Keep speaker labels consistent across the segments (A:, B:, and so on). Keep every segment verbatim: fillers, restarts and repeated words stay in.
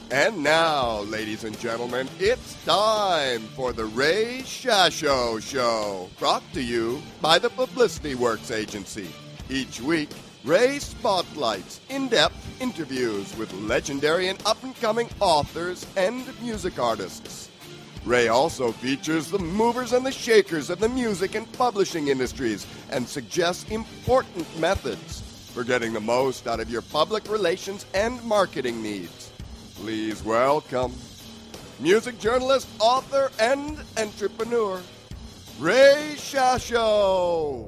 A: And now, ladies and gentlemen, it's time for the Ray Shasho Show, brought to you by the Publicity Works Agency. Each week, Ray spotlights in-depth interviews with legendary and up-and-coming authors and music artists. Ray also features the movers and the shakers of the music and publishing industries and suggests important methods for getting the most out of your public relations and marketing needs. Please welcome music journalist, author, and entrepreneur, Ray Shasho.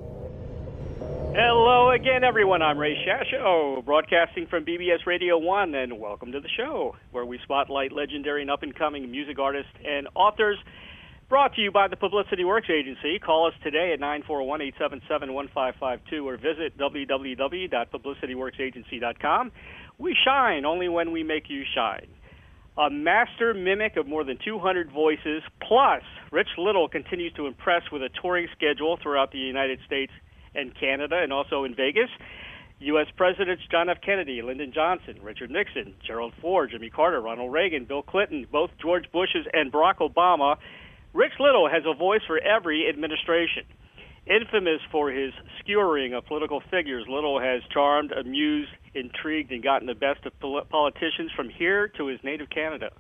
B: Hello again, everyone. I'm Ray Shasho, broadcasting from B B S Radio one, and welcome to the show, where we spotlight legendary and up-and-coming music artists and authors, brought to you by the Publicity Works Agency. Call us today at nine four one, eight seven seven, one five five two or visit w w w dot publicity works agency dot com. We shine only when we make you shine. A master mimic of more than two hundred voices, plus Rich Little continues to impress with a touring schedule throughout the United States and Canada, and also in Vegas. U S Presidents John F. Kennedy, Lyndon Johnson, Richard Nixon, Gerald Ford, Jimmy Carter, Ronald Reagan, Bill Clinton, both George Bush's and Barack Obama. Rich Little has a voice for every administration. Infamous for his skewering of political figures, Little has charmed, amused, intrigued, and gotten the best of pol- politicians from here to his native Canada.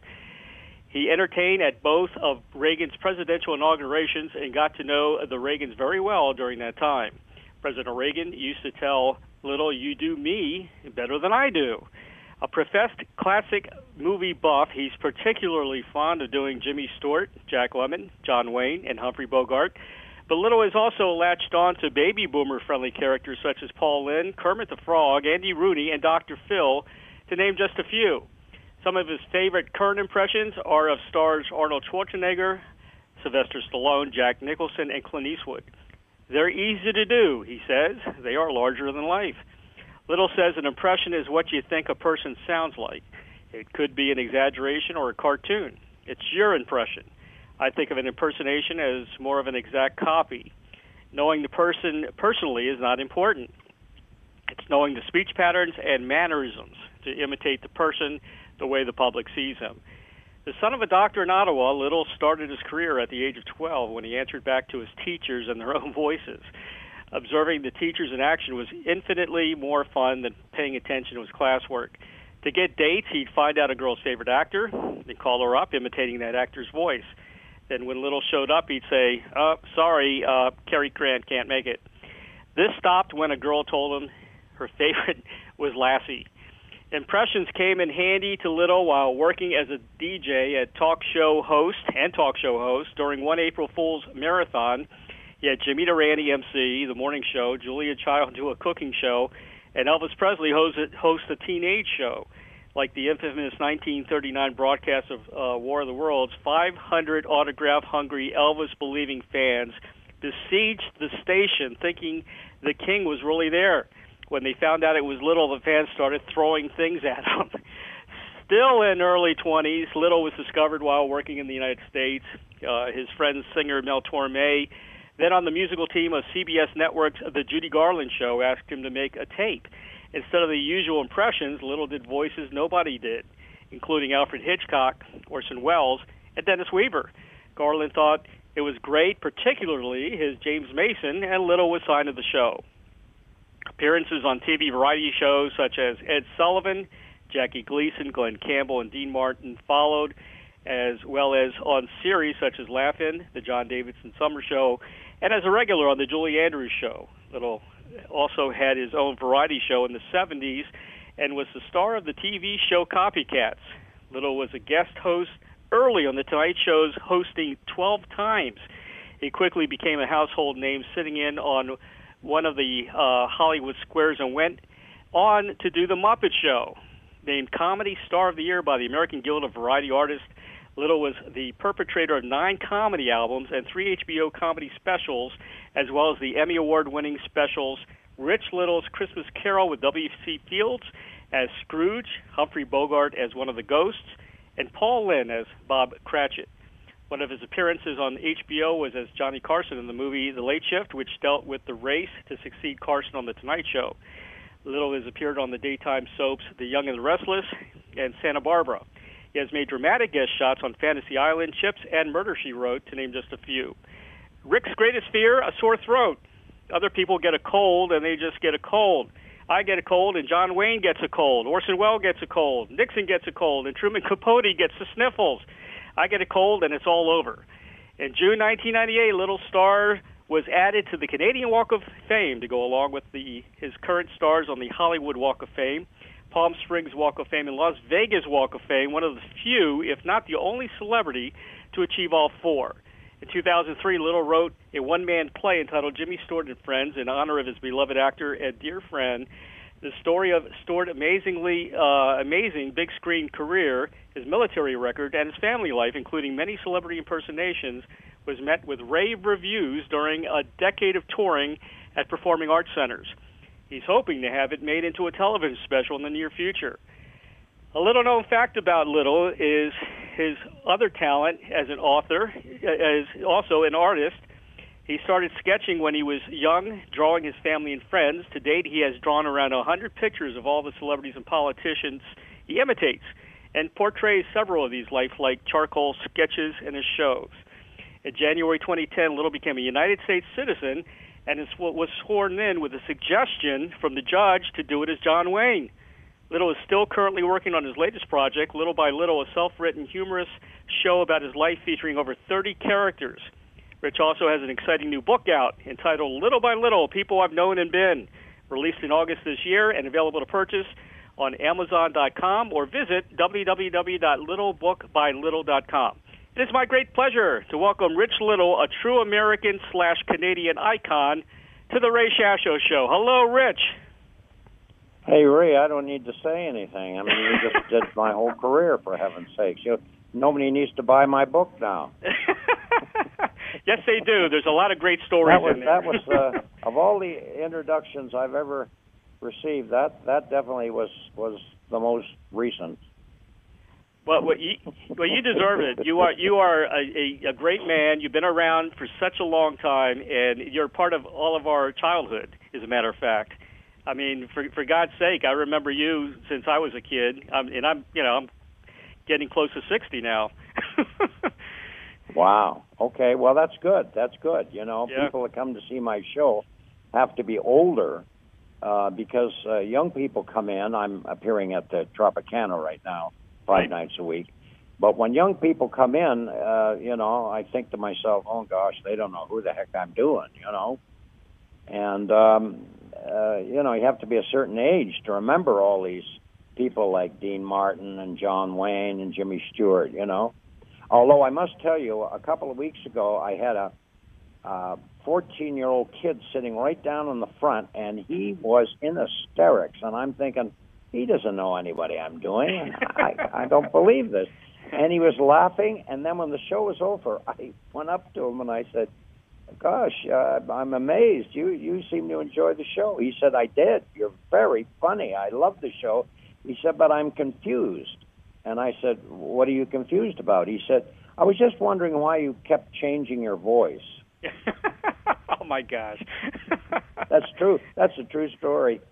B: He entertained at both of Reagan's presidential inaugurations and got to know the Reagans very well during that time. President Reagan used to tell Little, "You do me better than I do." A professed classic movie buff, he's particularly fond of doing Jimmy Stewart, Jack Lemmon, John Wayne, and Humphrey Bogart. But Little has also latched on to baby boomer-friendly characters such as Paul Lynde, Kermit the Frog, Andy Rooney, and Doctor Phil, to name just a few. Some of his favorite current impressions are of stars Arnold Schwarzenegger, Sylvester Stallone, Jack Nicholson, and Clint Eastwood. They're easy to do, he says. They are larger than life. Little says an impression is what you think a person sounds like. It could be an exaggeration or a cartoon. It's your impression. I think of an impersonation as more of an exact copy. Knowing the person personally is not important. It's knowing the speech patterns and mannerisms to imitate the person the way the public sees him. The son of a doctor in Ottawa, Little started his career at the age of twelve when he answered back to his teachers in their own voices. Observing the teachers in action was infinitely more fun than paying attention to his classwork. To get dates, he'd find out a girl's favorite actor and call her up, imitating that actor's voice. Then when Little showed up, he'd say, oh, sorry, uh, Cary Grant can't make it. This stopped when a girl told him her favorite was Lassie. Impressions came in handy to Little while working as a D J at talk show host and talk show host during one April Fool's marathon. He had Jimmy Durante M C, the morning show, Julia Child do a cooking show, and Elvis Presley host, host a teenage show. Like the infamous nineteen thirty-nine broadcast of uh, War of the Worlds, five hundred autograph-hungry, Elvis-believing fans besieged the station thinking the king was really there. When they found out it was Little, the fans started throwing things at him. Still in early twenties, Little was discovered while working in the United States. Uh, his friend, singer Mel Torme, then on the musical team of C B S Network's The Judy Garland Show, asked him to make a tape. Instead of the usual impressions, Little did voices nobody did, including Alfred Hitchcock, Orson Welles, and Dennis Weaver. Garland thought it was great, particularly his James Mason, and Little was signed to the show. Appearances on T V variety shows such as Ed Sullivan, Jackie Gleason, Glenn Campbell, and Dean Martin followed, as well as on series such as Laugh-In, The John Davidson Summer Show, and as a regular on The Julie Andrews Show. Little also had his own variety show in the seventies and was the star of the T V show Copycats. Little was a guest host early on The Tonight Show's, hosting twelve times. He quickly became a household name, sitting in on one of the uh, Hollywood squares, and went on to do The Muppet Show. Named Comedy Star of the Year by the American Guild of Variety Artists, Little was the perpetrator of nine comedy albums and three H B O comedy specials, as well as the Emmy Award-winning specials Rich Little's Christmas Carol with W C Fields as Scrooge, Humphrey Bogart as one of the ghosts, and Paul Lynde as Bob Cratchit. One of his appearances on H B O was as Johnny Carson in the movie The Late Shift, which dealt with the race to succeed Carson on The Tonight Show. Little has appeared on the daytime soaps The Young and the Restless and Santa Barbara. He has made dramatic guest shots on Fantasy Island, Chips, and Murder, She Wrote, to name just a few. Rick's greatest fear, a sore throat. Other people get a cold, and they just get a cold. I get a cold, and John Wayne gets a cold. Orson Welles gets a cold. Nixon gets a cold, and Truman Capote gets the sniffles. I get a cold, and it's all over. In June nineteen ninety-eight, Little Star was added to the Canadian Walk of Fame to go along with the his current stars on the Hollywood Walk of Fame, Palm Springs Walk of Fame, and Las Vegas Walk of Fame, one of the few, if not the only celebrity to achieve all four. In two thousand three, Little wrote a one-man play entitled Jimmy Stewart and Friends in honor of his beloved actor and dear friend. The story of Stewart's amazingly uh, amazing big-screen career, his military record, and his family life, including many celebrity impersonations, was met with rave reviews during a decade of touring at performing arts centers. He's hoping to have it made into a television special in the near future. A little-known fact about Little is his other talent as an author, as also an artist. He started sketching when he was young, drawing his family and friends. To date, he has drawn around one hundred pictures of all the celebrities and politicians he imitates and portrays several of these lifelike charcoal sketches in his shows. In January twenty ten, Little became a United States citizen and was sworn in with a suggestion from the judge to do it as John Wayne. Little is still currently working on his latest project, Little by Little, a self-written, humorous show about his life featuring over thirty characters. Rich also has an exciting new book out entitled Little by Little, People I've Known and Been, released in August this year and available to purchase on Amazon dot com or visit w w w dot little book by little dot com. It is my great pleasure to welcome Rich Little, a true American slash Canadian icon, to the Ray Shasho Show. Hello, Rich.
C: Hey, Ray, I don't need to say anything. I mean, you just did my whole career, for heaven's sakes. You, nobody needs to buy my book now.
B: Yes, they do. There's a lot of great stories
C: that was,
B: in there.
C: That was, uh, of all the introductions I've ever received, that, that definitely was, was the most recent.
B: Well, well, you, well, you deserve it. You are you are a, a, a great man. You've been around for such a long time, and you're part of all of our childhood, as a matter of fact. I mean, for for God's sake, I remember you since I was a kid, um, and I'm you know I'm getting close to sixty now.
C: Wow. Okay. Well, that's good. That's good. You know,
B: yeah.
C: People that come to see my show have to be older uh, because uh, young people come in. I'm appearing at the Tropicana right now, five
B: right.
C: nights a week. But when young people come in, uh, you know, I think to myself, oh, gosh, they don't know who the heck I'm doing, you know. And, um, uh, you know, you have to be a certain age to remember all these people like Dean Martin and John Wayne and Jimmy Stewart, you know. Although I must tell you, a couple of weeks ago, I had a uh, fourteen-year-old kid sitting right down in the front, and he was in hysterics. And I'm thinking, he doesn't know anybody I'm doing. I, I don't believe this. And he was laughing, and then when the show was over, I went up to him and I said, gosh, uh, I'm amazed. You you seem to enjoy the show. He said, I did. You're very funny. I love the show. He said, but I'm confused. And I said, what are you confused about? He said, I was just wondering why you kept changing your voice.
B: Oh, my gosh.
C: That's true. That's a true story.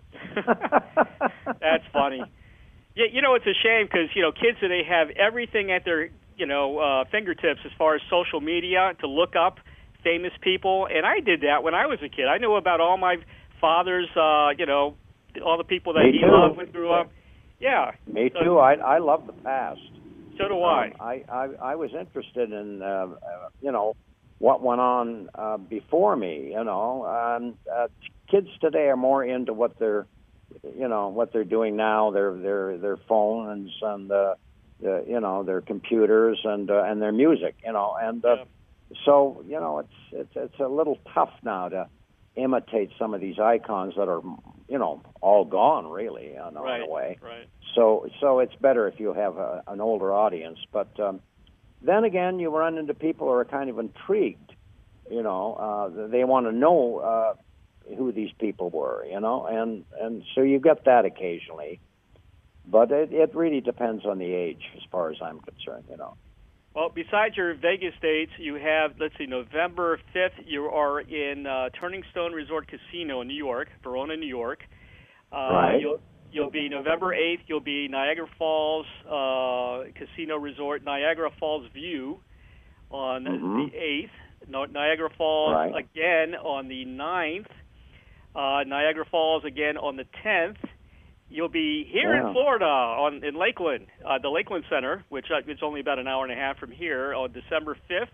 B: That's funny. Yeah, you know, it's a shame because, you know, kids today have everything at their, you know, uh, fingertips as far as social media to look up famous people. And I did that when I was a kid. I knew about all my father's, uh, you know, all the people that
C: Me
B: he
C: too.
B: loved when he grew up. Yeah.
C: Me
B: so,
C: too. I I love the past.
B: So do I.
C: Um, I, I I was interested in, uh, uh, you know, what went on uh, before me, you know. Um, uh, kids today are more into what they're, you know, what they're doing now, their their their phones and, uh, the, you know, their computers and uh, and their music, you know. And uh, yeah. so, you know, it's, it's, it's a little tough now to imitate some of these icons that are, you know, all gone, really, you know,
B: right,
C: in a way.
B: Right.
C: So, so it's better if you have a, an older audience. But um, then again, you run into people who are kind of intrigued. You know, uh, they want to know uh, who these people were. You know, and and so you get that occasionally. But it, it really depends on the age, as far as I'm concerned. You know.
B: Well, besides your Vegas dates, you have, let's see, November fifth, you are in uh, Turning Stone Resort Casino in New York, Verona, New York. Uh,
C: right.
B: You'll, You'll be November eighth. You'll be Niagara Falls uh, Casino Resort, Niagara Falls View on mm-hmm. the eighth. No, Niagara Falls
C: right.
B: again on the ninth. Uh, Niagara Falls again on the tenth. You'll be here
C: yeah.
B: in Florida on in Lakeland, uh, the Lakeland Center, which uh, it's only about an hour and a half from here, on December fifth.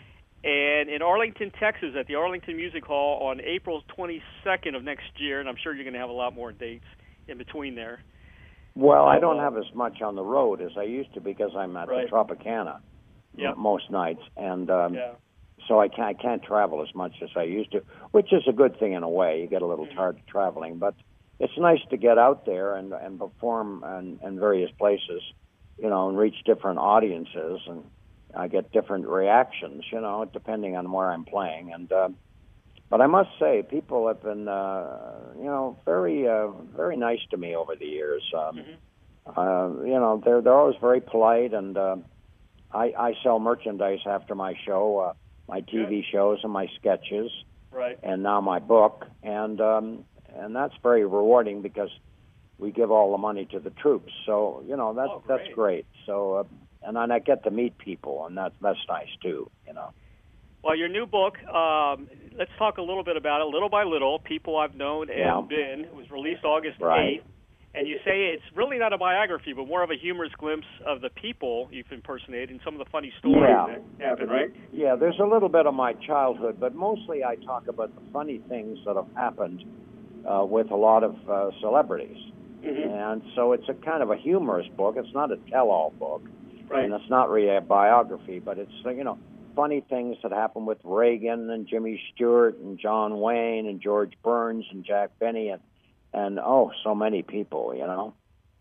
B: And in Arlington, Texas, at the Arlington Music Hall on April twenty-second of next year. And I'm sure you're going to have a lot more dates in between there.
C: Well, I don't have as much on the road as I used to because I'm at
B: right.
C: the Tropicana
B: yep.
C: most nights. And um,
B: yeah.
C: so I can't, I can't travel as much as I used to, which is a good thing in a way. You get a little
B: mm-hmm.
C: tired of traveling. But it's nice to get out there and, and perform in, in various places, you know, and reach different audiences. And I get different reactions, you know, depending on where I'm playing. And uh, but I must say, people have been, uh, you know, very, uh, very nice to me over the years. Um,
B: mm-hmm.
C: uh, you know, they're they're always very polite, and uh, I, I sell merchandise after my show, uh, my T V
B: Good.
C: shows and my sketches,
B: right.
C: and now my book, and um, and that's very rewarding because we give all the money to the troops. So you know that's
B: oh, great.
C: that's great. So uh, and then I get to meet people, and that's that's nice too. You know.
B: Well, your new book, um, let's talk a little bit about it, Little by Little, People I've Known and
C: Yeah.
B: Been. It was released August
C: Right.
B: eighth. And you say it's really not a biography, but more of a humorous glimpse of the people you've impersonated and some of the funny stories
C: Yeah.
B: that happened, right?
C: Yeah, there's a little bit of my childhood, but mostly I talk about the funny things that have happened uh, with a lot of uh, celebrities.
B: Mm-hmm.
C: And so it's a kind of a humorous book. It's not a tell-all book.
B: Right.
C: And it's not really a biography, but it's, you know, funny things that happened with Reagan and Jimmy Stewart and John Wayne and George Burns and Jack Benny and, and oh, so many people, you know.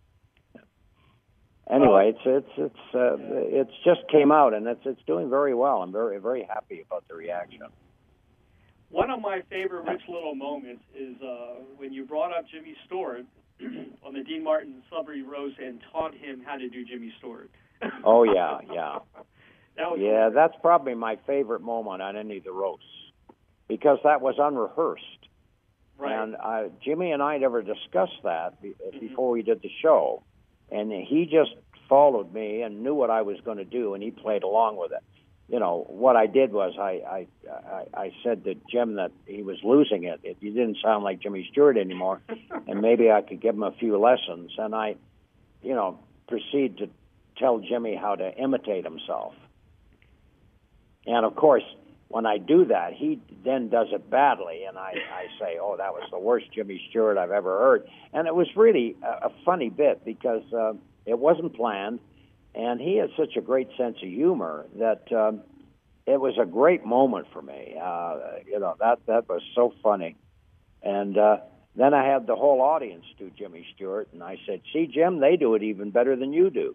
C: Anyway, it's it's it's uh, it's just came out and it's it's doing very well. I'm very very happy about the reaction.
B: One of my favorite Rich Little moments is uh, when you brought up Jimmy Stewart on the Dean Martin Celebrity Roast and taught him how to do Jimmy Stewart.
C: Oh yeah, yeah.
B: That was
C: yeah,
B: cool.
C: That's probably my favorite moment on any of the roasts because that was unrehearsed.
B: Right.
C: And uh, Jimmy and I never discussed that be-
B: mm-hmm.
C: before we did the show. And he just followed me and knew what I was going to do, and he played along with it. You know, what I did was I, I, I, I said to Jim that he was losing it. it. He didn't sound like Jimmy Stewart anymore, and maybe I could give him a few lessons. And I, you know, proceed to tell Jimmy how to imitate himself. And, of course, when I do that, he then does it badly, and I, I say, oh, that was the worst Jimmy Stewart I've ever heard. And it was really a, a funny bit because uh, it wasn't planned, and he has such a great sense of humor that um, it was a great moment for me. Uh, you know, that, that was so funny. And uh, then I had the whole audience do Jimmy Stewart, and I said, see, Jim, they do it even better than you do.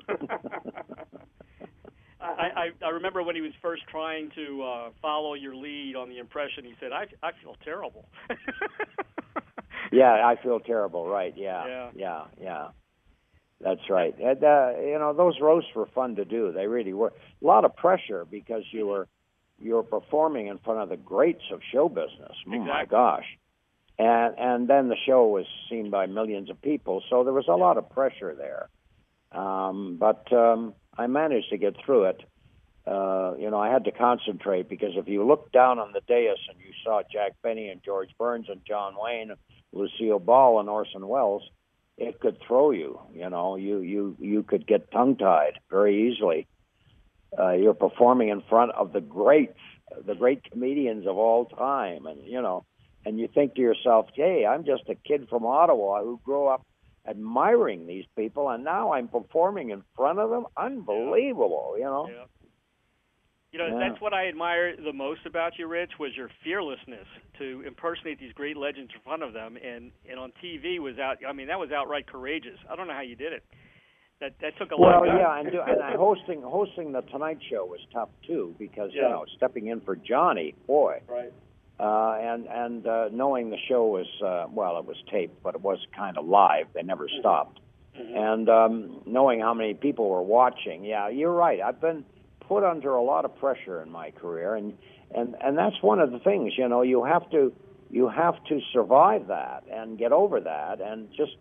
B: I, I, I remember when he was first trying to uh, follow your lead on the impression, he said, I, I feel terrible.
C: Yeah, I feel terrible, right, yeah,
B: yeah,
C: yeah, yeah. That's right. And, uh, you know, those roasts were fun to do. They really were. A lot of pressure because you were you were performing in front of the greats of show business.
B: Exactly.
C: Oh, my gosh. And, and then the show was seen by millions of people, so there was a lot of pressure there. Um, but... Um, I managed to get through it. Uh, you know, I had to concentrate because if you looked down on the dais and you saw Jack Benny and George Burns and John Wayne, Lucille Ball and Orson Welles, it could throw you. You know, you you you could get tongue-tied very easily. Uh, you're performing in front of the greats, the great comedians of all time, and you know, and you think to yourself, "Hey, I'm just a kid from Ottawa who grew up admiring these people, and now I'm performing in front of them. Unbelievable, you know."
B: Yeah. You know,
C: Yeah.
B: that's what I admire the most about you, Rich, was your fearlessness to impersonate these great legends in front of them, and, and on T V was out. I mean, that was outright courageous. I don't know how you did it. That that took a lot.
C: Well,
B: of
C: yeah, and, do, and I, hosting hosting the Tonight Show was tough too because
B: Yeah.
C: you know stepping in for Johnny, boy.
B: Right.
C: Uh, and and uh, knowing the show was, uh, well, it was taped, but it was kind of live. They never stopped.
B: Mm-hmm.
C: And um, knowing how many people were watching, yeah, you're right. I've been put under a lot of pressure in my career, and, and, and that's one of the things, you know, you have to you have to survive that and get over that and just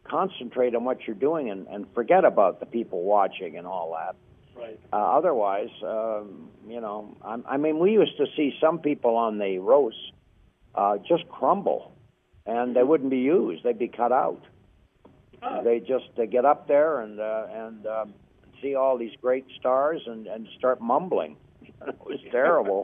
C: concentrate on what you're doing and, and forget about the people watching and all that.
B: Right.
C: Uh, otherwise, um, you know, I, I mean, we used to see some people on the roast uh, just crumble, and they wouldn't be used; they'd be cut out.
B: Oh.
C: They just uh, get up there and uh, and um, see all these great stars and, and start mumbling. It was terrible.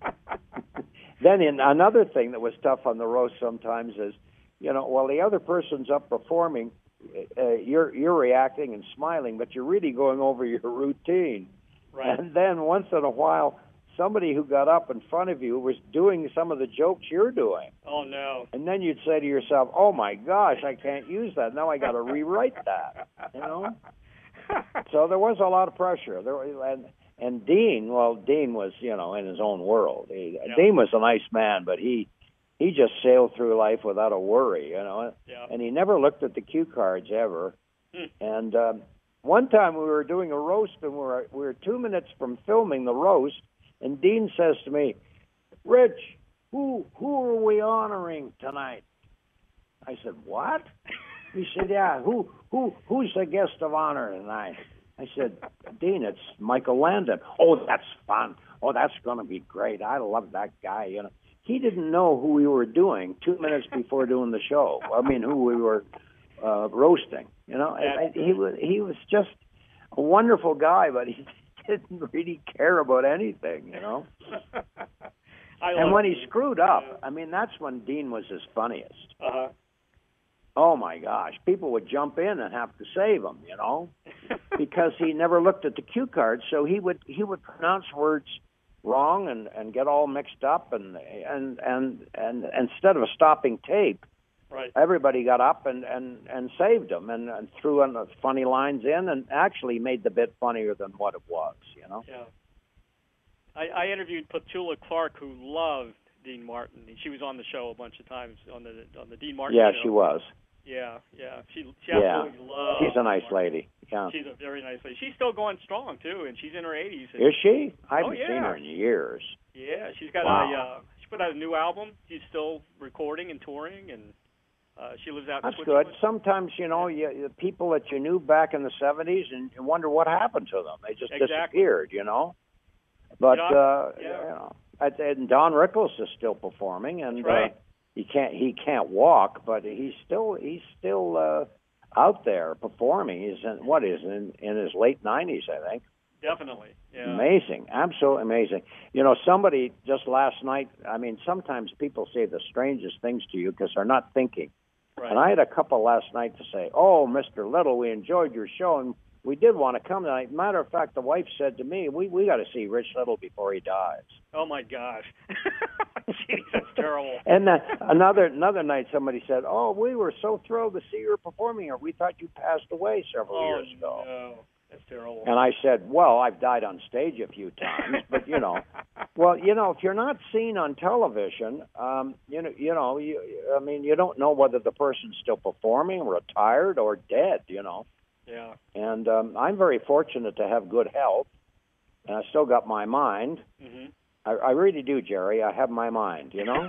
C: Then in, another thing that was tough on the roast sometimes is, you know, while the other person's up performing, uh, you're you're reacting and smiling, but you're really going over your routine.
B: Right.
C: And then once in a while, somebody who got up in front of you was doing some of the jokes you're doing.
B: Oh, no.
C: And then you'd say to yourself, oh, my gosh, I can't use that. Now I got to rewrite that, you know? So there was a lot of pressure. There was, and, and Dean, well, Dean was, you know, in his own world. He,
B: yeah.
C: Dean was a nice man, but he he just sailed through life without a worry, you know?
B: Yeah.
C: And he never looked at the cue cards ever.
B: Hmm.
C: And um, one time we were doing a roast, and we were, we were two minutes from filming the roast, and Dean says to me, Rich, who who are we honoring tonight? I said, what? He said, yeah, who who who's the guest of honor tonight? I said, Dean, it's Michael Landon. Oh, that's fun. Oh, that's going to be great. I love that guy. You know, he didn't know who we were doing two minutes before doing the show. I mean, who we were uh, roasting. You know, I, I, he was he was just a wonderful guy, but he didn't really care about anything. You know. And when he screwed up, I mean, that's when Dean was his funniest.
B: Uh-huh.
C: Oh, my gosh. People would jump in and have to save him, you know, because he never looked at the cue cards. So he would he would pronounce words wrong and, and get all mixed up. And, and, and, and instead of stopping tape,
B: right.
C: everybody got up and, and, and saved him and, and threw in the funny lines in and actually made the bit funnier than what it was, you know.
B: Yeah. I, I interviewed Petula Clark, who loved Dean Martin. She was on the show a bunch of times on the on the Dean Martin
C: yeah,
B: show.
C: she was.
B: Yeah, yeah. She, she
C: yeah.
B: absolutely loves
C: She's a nice
B: Dean Martin.
C: lady. Yeah.
B: She's a very nice lady. She's still going strong, too, and she's in her eighties. And,
C: Is she? I haven't
B: oh, yeah.
C: seen her in years.
B: Yeah, she's got
C: wow.
B: a, uh, she put out a new album. She's still recording and touring, and uh, she lives out in
C: That's
B: Switzerland.
C: good. Sometimes, you know, you, the people that you knew back in the seventies and you wonder what happened to them. They just
B: Exactly.
C: disappeared, you know. But,
B: you know,
C: uh,
B: yeah.
C: you know, and Don Rickles is still performing, and
B: That's right.
C: uh, he can't he can't walk, but he's still he's still uh, out there performing. He's in, what is in in his late nineties, I think.
B: Definitely, yeah.
C: Amazing, absolutely amazing. You know, somebody just last night. I mean, sometimes people say the strangest things to you because they're not thinking.
B: Right.
C: And I had a couple last night to say, "Oh, Mister Little, we enjoyed your show, and we did want to come tonight." Matter of fact, the wife said to me, "We we got to see Rich Little before he dies."
B: Oh my gosh, jeez, that's terrible.
C: And uh, another another night, somebody said, "Oh, we were so thrilled to see you performing here. We thought you passed away several
B: oh,
C: years ago."
B: No. That's terrible.
C: And I said, "Well, I've died on stage a few times, but you know, well, you know, if you're not seen on television, um, you know, you know, you, I mean, you don't know whether the person's still performing, retired, or dead. You know."
B: Yeah.
C: And um, I'm very fortunate to have good health, and I still got my mind.
B: Mm-hmm.
C: I, I really do, Jerry. I have my mind, you know?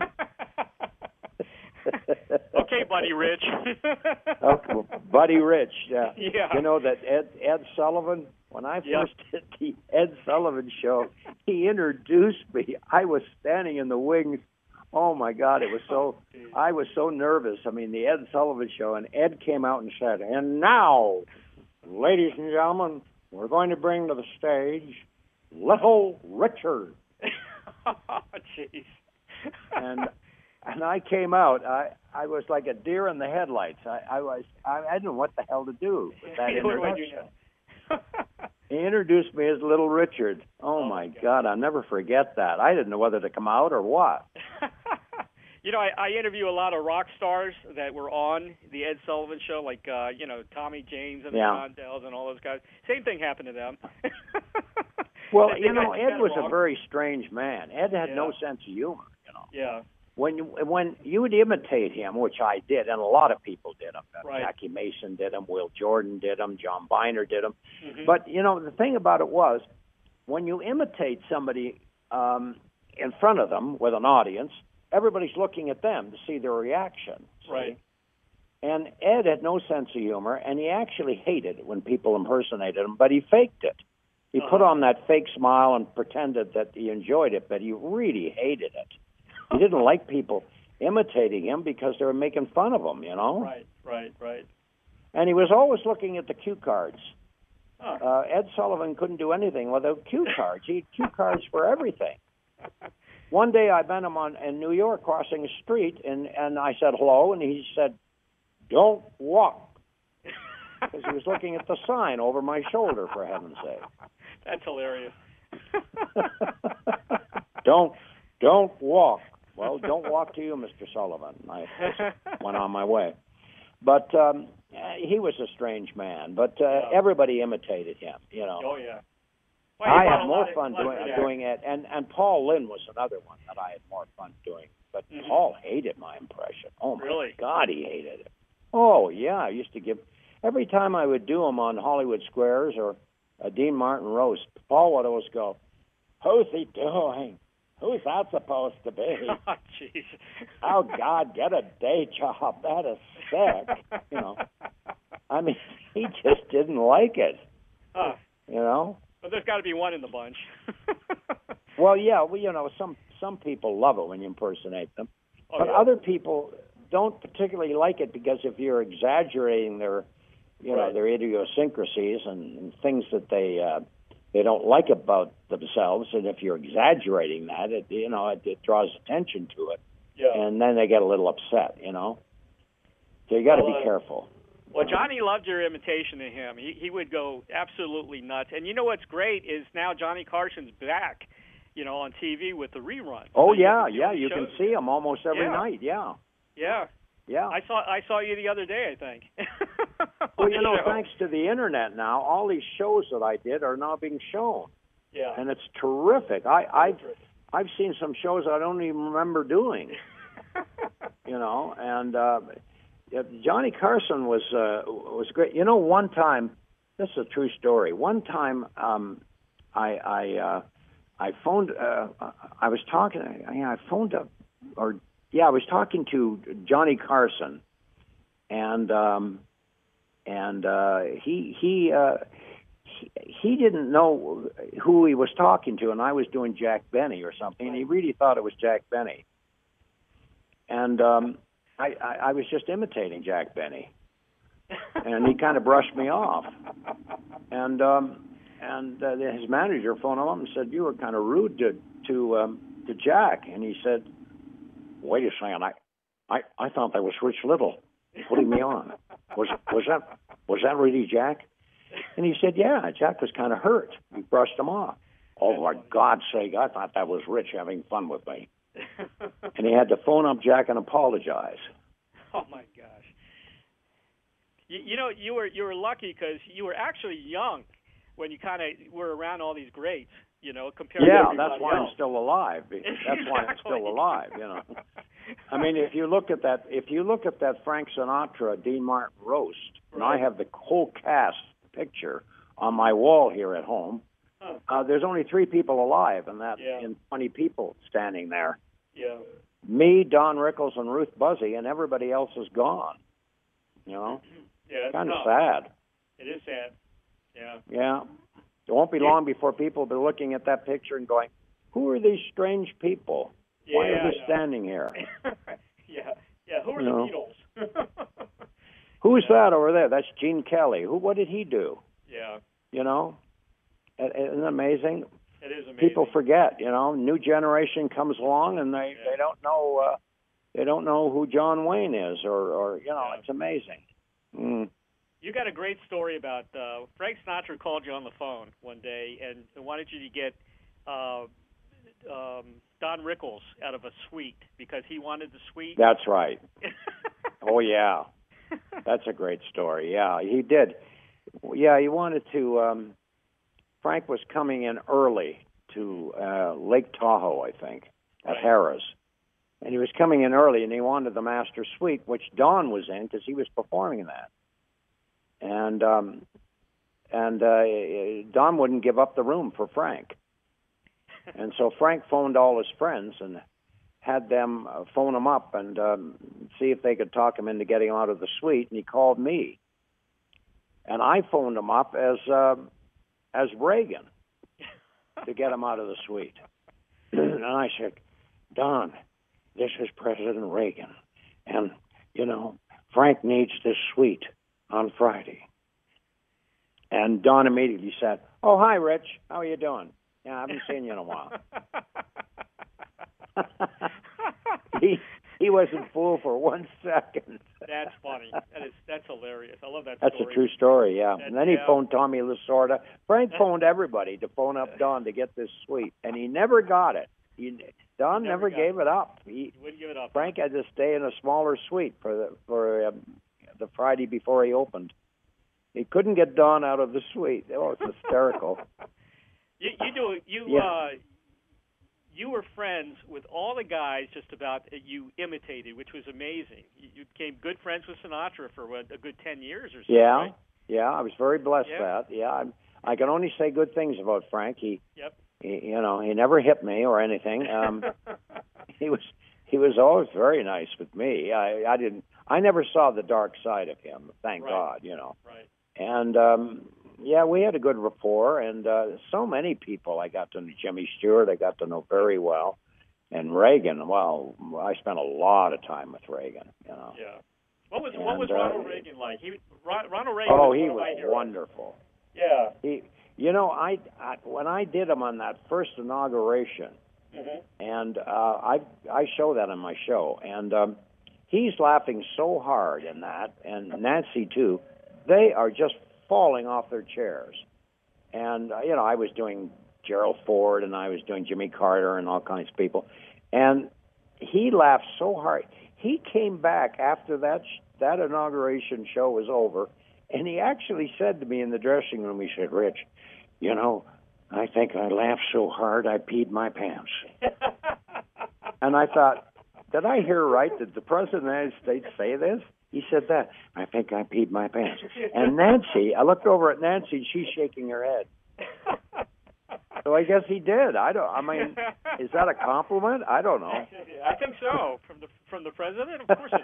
B: Okay, Buddy Rich.
C: Okay, Buddy Rich. Uh,
B: yeah.
C: You know that Ed, Ed Sullivan, when I
B: Yep.
C: first did the Ed Sullivan show, he introduced me. I was standing in the wings. Oh, my God, it was so, I was so nervous. I mean, the Ed Sullivan show, and Ed came out and said, "And now, ladies and gentlemen, we're going to bring to the stage Little Richard."
B: Jeez.
C: and and I came out. I I was like a deer in the headlights. I, I was I, I didn't know what the hell to do with that
B: What do I do
C: introduction.
B: now?
C: He introduced me as Little Richard. Oh,
B: Oh,
C: my
B: my God.
C: God, I'll never forget that. I didn't know whether to come out or what.
B: You know, I, I interview a lot of rock stars that were on the Ed Sullivan show, like, uh, you know, Tommy James and
C: Yeah.
B: the Mondells and all those guys. Same thing happened to them.
C: Well,
B: They
C: you know,
B: got-
C: Ed
B: got
C: was
B: along.
C: a very strange man. Ed had
B: Yeah.
C: no sense of humor, you know.
B: Yeah,
C: When you, when you would imitate him, which I did, and a lot of people did him.
B: Right.
C: Jackie Mason did him, Will Jordan did him, John Biner did him.
B: Mhm.
C: But, you know, the thing about it was, when you imitate somebody um, in front of them with an audience, everybody's looking at them to see their reaction. see?
B: Right.
C: And Ed had no sense of humor, and he actually hated it when people impersonated him, but he faked it. He uh-huh. put on that fake smile and pretended that he enjoyed it, but he really hated it. He didn't like people imitating him because they were making fun of him, you know?
B: Right, right, right.
C: And he was always looking at the cue cards.
B: Huh.
C: Uh, Ed Sullivan couldn't do anything without cue cards. He had cue cards for everything. One day I met him on in New York crossing a street, and, and I said hello, and he said, "Don't walk," because he was looking at the sign over my shoulder, for heaven's sake.
B: That's hilarious.
C: don't, don't walk. Well, don't walk to you, Mister Sullivan. I went on my way. But um, he was a strange man, but uh, yeah. everybody imitated him, you know.
B: Oh, yeah. Well,
C: I had more fun doing, doing it, and, and Paul Lynde was another one that I had more fun doing. But mm-hmm. Paul hated my impression. Oh, my
B: really?
C: God, he hated it. Oh, yeah, I used to give, every time I would do them on Hollywood Squares or a Dean Martin roast, Paul would always go, "Who's he doing? Who's that supposed to be?
B: Oh, jeez.
C: Oh, God, get a day job. That is sick." You know, I mean, he just didn't like it,
B: huh.
C: you know?
B: But there's got to be one in the bunch.
C: Well, yeah, well, you know, some, some people love it when you impersonate them.
B: Oh,
C: but
B: yeah.
C: other people don't particularly like it because if you're exaggerating their, you
B: right.
C: know, their idiosyncrasies and, and things that they uh, they don't like about themselves, and if you're exaggerating that, it you know it, it draws attention to it,
B: yeah.
C: and then they get a little upset, you know. So you got to
B: well,
C: be
B: uh,
C: careful.
B: Well, Johnny loved your imitation of him. He he would go absolutely nuts. And you know what's great is now Johnny Carson's back, you know, on T V with the rerun.
C: Oh
B: so
C: yeah,
B: you
C: yeah, you can see him almost every
B: yeah.
C: night. Yeah.
B: Yeah.
C: Yeah.
B: I saw I saw you the other day, I think.
C: Well, you know,
B: show.
C: thanks to the internet now, all these shows that I did are now being shown.
B: Yeah.
C: And it's terrific. I, I've
B: terrific.
C: I've seen some shows I don't even remember doing. You know, and uh, Johnny Carson was uh, was great. You know, one time, this is a true story. One time, um, I I uh, I phoned. Uh, I was talking. I, I phoned up, or yeah, I was talking to Johnny Carson, and um, and uh, he he. Uh, He, he didn't know who he was talking to, and I was doing Jack Benny or something, and he really thought it was Jack Benny. And um, I, I, I was just imitating Jack Benny, and he kind of brushed me off. And um, and uh, his manager phoned him up and said, "You were kind of rude to to um, to Jack." And he said, "Wait a second, I, I, I thought that was Rich Little putting me on. Was was that was that really Jack?" And he said, "Yeah, Jack was kind of hurt. He brushed him off." "Oh, for God's sake, I thought that was Rich having fun with me." And he had to phone up Jack and apologize.
B: Oh, my gosh. You, you know, you were you were lucky because you were actually young when you kind of were around all these greats, you know, compared
C: yeah,
B: to everybody
C: that's why
B: else.
C: I'm still alive. That's
B: exactly.
C: why I'm still alive, you know. I mean, if you look at that, if you look at that Frank Sinatra, Dean Martin roast, and
B: right.
C: I have the whole cast picture on my wall here at home.
B: Huh.
C: Uh, there's only three people alive, and that
B: yeah.
C: in twenty people standing there.
B: Yeah.
C: Me, Don Rickles, and Ruth Buzzy, and everybody else is gone. You know,
B: yeah,
C: kind of
B: tough.
C: sad.
B: It is sad. Yeah.
C: Yeah. It won't be long before people will be looking at that picture and going, "Who are these strange people?
B: Yeah,
C: Why are they
B: yeah.
C: standing here?"
B: yeah. Yeah. Who are
C: you
B: the
C: know?
B: Beatles?
C: Who's
B: yeah.
C: that over there? That's Gene Kelly. Who? What did he do?
B: Yeah.
C: You know, isn't it amazing?
B: It is amazing.
C: People forget. You know, new generation comes along and they,
B: yeah.
C: they don't know uh, they don't know who John Wayne is, or, or you know,
B: yeah.
C: it's amazing. Mm.
B: You got a great story about uh, Frank Sinatra called you on the phone one day and wanted you to get uh, um, Don Rickles out of a suite because he wanted the suite.
C: That's right. Oh yeah, that's a great story. Yeah, he did. Yeah, he wanted to. Um, Frank was coming in early to uh, Lake Tahoe, I think, at
B: right.
C: Harrah's. And he was coming in early, and he wanted the master suite, which Don was in because he was performing in that. And um, and uh, Don wouldn't give up the room for Frank. And so Frank phoned all his friends and had them uh, phone him up and um, see if they could talk him into getting him out of the suite, and he called me. And I phoned him up as uh, as Reagan to get him out of the suite. And I said, Don, this is President Reagan. And, you know, Frank needs this suite on Friday. And Don immediately said, oh, hi, Rich. How are you doing? Yeah, I haven't seen you in a while. he he wasn't fooled for one second.
B: That's funny. That is that's hilarious. I love that
C: That's
B: story.
C: a true story, yeah.
B: That,
C: and then he
B: yeah.
C: phoned Tommy Lasorda. Frank phoned everybody to phone up Don to get this suite, and he never got it. He, Don
B: Never
C: never,
B: got
C: gave
B: it.
C: it up. He,
B: He wouldn't give it up.
C: Frank had to stay in a smaller suite for the for um, the Friday before he opened. He couldn't get Don out of the suite. Oh, it's hysterical.
B: You, you do you
C: Yeah.
B: uh, you were friends with all the guys just about that you imitated, which was amazing. You, you became good friends with Sinatra for what, a good ten years or so.
C: Yeah,
B: Right?
C: yeah. I was very blessed
B: Yeah.
C: that. Yeah, I, I can only say good things about Frank. He,
B: Yep.
C: he, you know, he never hit me or anything. Um, he was he was always very nice with me. I, I didn't. I never saw the dark side of him. Thank
B: Right.
C: God, you know.
B: Right.
C: And um, yeah, we had a good rapport, and uh, so many people I got to know. Jimmy Stewart, I got to know very well, and Reagan. Well, I spent a lot of time with Reagan. You know.
B: Yeah. What was
C: And,
B: what was
C: uh,
B: Ronald Reagan like? He Ron, Ronald Reagan.
C: Oh,
B: was
C: he
B: one of
C: was
B: my heroes.
C: wonderful.
B: Yeah.
C: He, you know, I, I when I did him on that first inauguration,
B: Mm-hmm.
C: and uh, I I show that on my show, and um, he's laughing so hard in that, and Nancy too. They are just falling off their chairs, and uh, you know, I was doing Gerald Ford, and I was doing Jimmy Carter, and all kinds of people, and he laughed so hard. He came back after that sh- that inauguration show was over, and he actually said to me in the dressing room, he said, Rich, you know, I think I laughed so hard I peed my pants. And I thought, did I hear right? Did the President of the United States say this? He said that. I think I peed my pants. And Nancy, I looked over at Nancy, and she's shaking her head. So I guess he did. I don't. I mean, is that a compliment? I don't know.
B: I think so. From the from the president, of course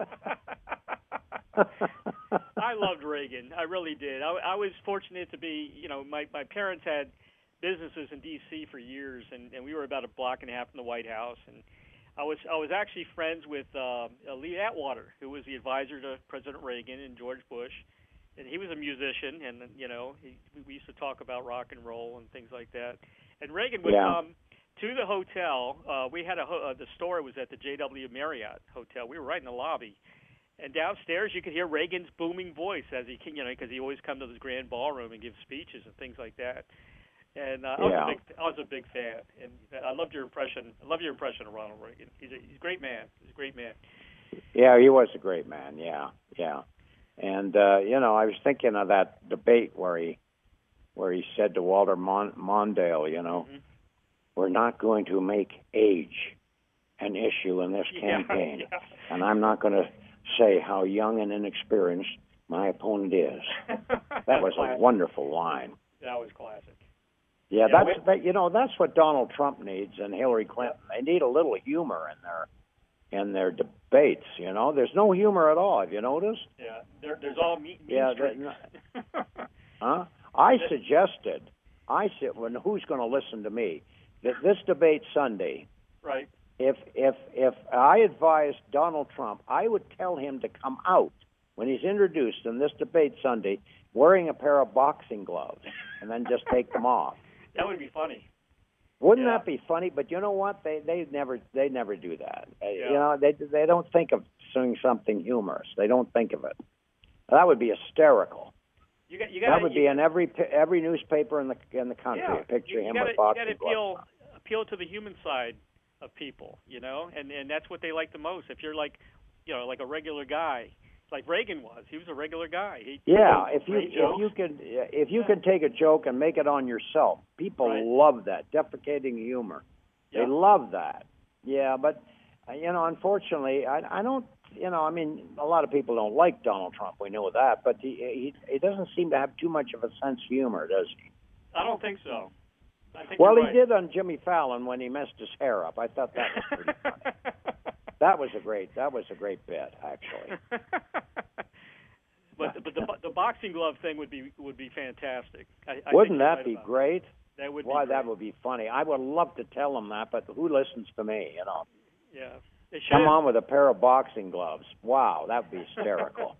B: it is. I loved Reagan. I really did. I, I was fortunate to be. You know, my my parents had businesses in D C for years, and, and we were about a block and a half from the White House. And I was I was actually friends with uh, Lee Atwater, who was the advisor to President Reagan and George Bush. And he was a musician, and you know, he, we used to talk about rock and roll and things like that. And Reagan would
C: Yeah.
B: come to the hotel. Uh, we had a ho- uh, the store was at the J W Marriott Hotel. We were right in the lobby, and downstairs you could hear Reagan's booming voice as he, you know, because he always come to this grand ballroom and give speeches and things like that. And uh, I was
C: Yeah.
B: a big, I was a big fan, and I loved your impression. I love your impression of Ronald Reagan. He's a, he's a great man. He's a great man.
C: Yeah, he was a great man. Yeah, yeah. And uh, you know, I was thinking of that debate where he, where he said to Walter Mon- Mondale, you know,
B: Mm-hmm.
C: we're not going to make age an issue in this
B: Yeah,
C: campaign,
B: yeah.
C: and I'm not going to say how young and inexperienced my opponent is. That was a
B: Classic.
C: wonderful line.
B: That was classic.
C: Yeah,
B: Yeah,
C: that's that, you know that's what Donald Trump needs and Hillary Clinton. They need a little humor in their in their debates. You know, there's no humor at all. Have you noticed?
B: Yeah, there, there's all mean, mean
C: Yeah,
B: streaks.
C: that- Huh? I suggested, I said, when who's going to listen to me? That this debate Sunday,
B: Right.
C: if if if I advised Donald Trump, I would tell him to come out when he's introduced in this debate Sunday wearing a pair of boxing gloves and then just take them off.
B: That would be funny.
C: Wouldn't
B: Yeah.
C: that be funny? But you know what? They they never they never do that. Uh,
B: Yeah.
C: You know, they they don't think of doing something humorous. They don't think of it. That would be hysterical.
B: You got, you got.
C: That would be in every pi- every newspaper in the in the country.
B: Yeah.
C: A picture
B: you,
C: of
B: you
C: him
B: gotta,
C: with boxing
B: you gotta
C: gloves.
B: appeal appeal to the human side of people, you know, and and that's what they like the most. If you're like, you know, like a regular guy, like Reagan was, he was a regular guy. He,
C: Yeah,
B: he
C: if you
B: great
C: if
B: jokes.
C: you can if you can take a joke and make it on yourself, people
B: Right.
C: love that defecating humor.
B: Yeah.
C: They love that. Yeah, but uh, you know, unfortunately, I I don't. You know, I mean, a lot of people don't like Donald Trump. We know that, but he he, he doesn't seem to have too much of a sense of humor, does he?
B: I don't think so. I think
C: well,
B: you're
C: he
B: right.
C: did on Jimmy Fallon when he messed his hair up. I thought that was pretty funny. That was a great. That was a great bit, actually.
B: but but the the boxing glove thing would be would be fantastic. I, I
C: Wouldn't
B: think you're
C: that
B: right
C: be
B: about
C: great?
B: That, that would
C: Why,
B: be great.
C: that would be funny. I would love to tell him that, but who listens to me? You know.
B: Yeah. They should.
C: Come on with a pair of boxing gloves. Wow, that would be hysterical.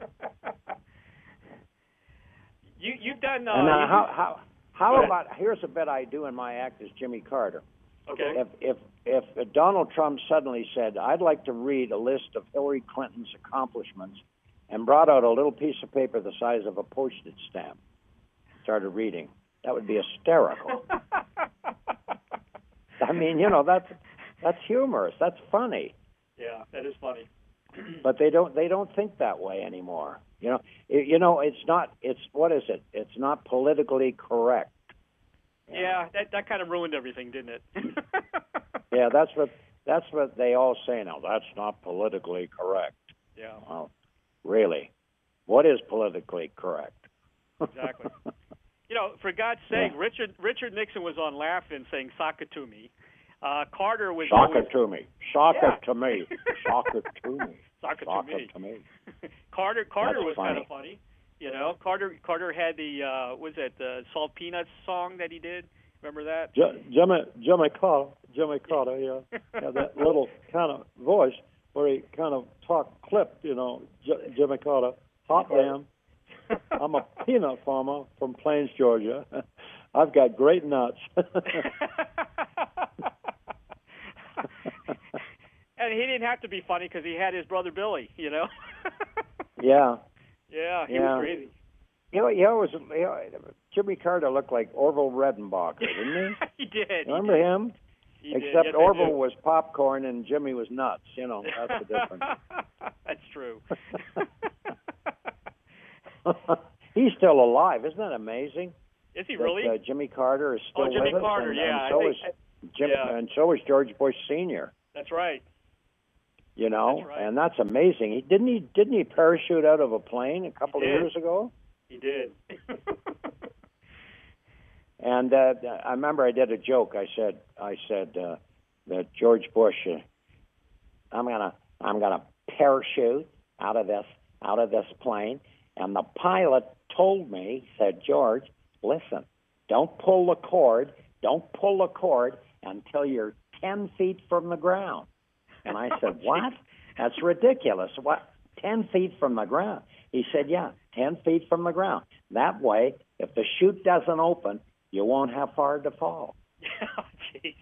B: you you've done. Uh,
C: and uh,
B: you
C: how
B: do-
C: how how about? Here's a bit I do in my act as Jimmy Carter.
B: Okay.
C: If if if Donald Trump suddenly said, "I'd like to read a list of Hillary Clinton's accomplishments," and brought out a little piece of paper the size of a postage stamp, started reading, that would be hysterical. I mean, you know, that's that's humorous. That's funny.
B: Yeah, that is funny.
C: But they don't they don't think that way anymore. You know, it, you know, it's not. It's what is it? It's not politically correct.
B: Yeah, that that kind of ruined everything, didn't it?
C: Yeah, that's what that's what they all say now. That's not politically correct.
B: Yeah.
C: Well, really, what is politically correct?
B: Exactly. You know, for God's sake,
C: Yeah.
B: Richard Richard Nixon was on Laughing saying "sock it to me." Uh, Carter was
C: Sock
B: always,
C: it to me. Sock
B: Yeah.
C: it to me. Sock it to me.
B: Sock it to
C: Sock
B: me.
C: it to me.
B: Carter Carter
C: That's
B: was kind of
C: funny.
B: funny. You know, Carter Carter had the uh, was it the Salt Peanuts song that he did? Remember that?
C: J- Jimmy Jimmy Carter, Jimmy Carter, yeah, had that little kind of voice where he kind of talked clipped, you know. J- Jimmy Carter, hot damn. I'm a peanut farmer from Plains, Georgia. I've got great nuts.
B: And he didn't have to be funny because he had his brother Billy, you know.
C: Yeah.
B: Yeah, he
C: Yeah.
B: was crazy.
C: You know, he always, you know, Jimmy Carter looked like Orville Redenbacher, didn't he?
B: he did.
C: Remember
B: he did.
C: him?
B: He did.
C: Except
B: Yes, I
C: Orville
B: do.
C: was popcorn and Jimmy was nuts. You know, that's the difference.
B: That's true.
C: He's still alive. Isn't that amazing?
B: Is he
C: That,
B: really?
C: uh, Jimmy Carter is still
B: Oh, Jimmy
C: with us,
B: Carter,
C: and,
B: yeah, I
C: and so
B: think-
C: is Jim,
B: yeah.
C: and so is George Bush Senior
B: That's right.
C: You know,
B: That's right.
C: and that's amazing. He didn't he didn't he parachute out of a plane a couple
B: He
C: of
B: did.
C: years ago?
B: He did.
C: And uh, I remember I did a joke. I said I said uh, that George Bush, uh, I'm gonna I'm gonna parachute out of this out of this plane, and the pilot told me, said, George, listen, don't pull the cord, don't pull the cord until you're ten feet from the ground. And I said, what? That's ridiculous. What? Ten feet from the ground? He said, yeah, ten feet from the ground. That way, if the chute doesn't open, you won't have far to fall.
B: Oh, jeez.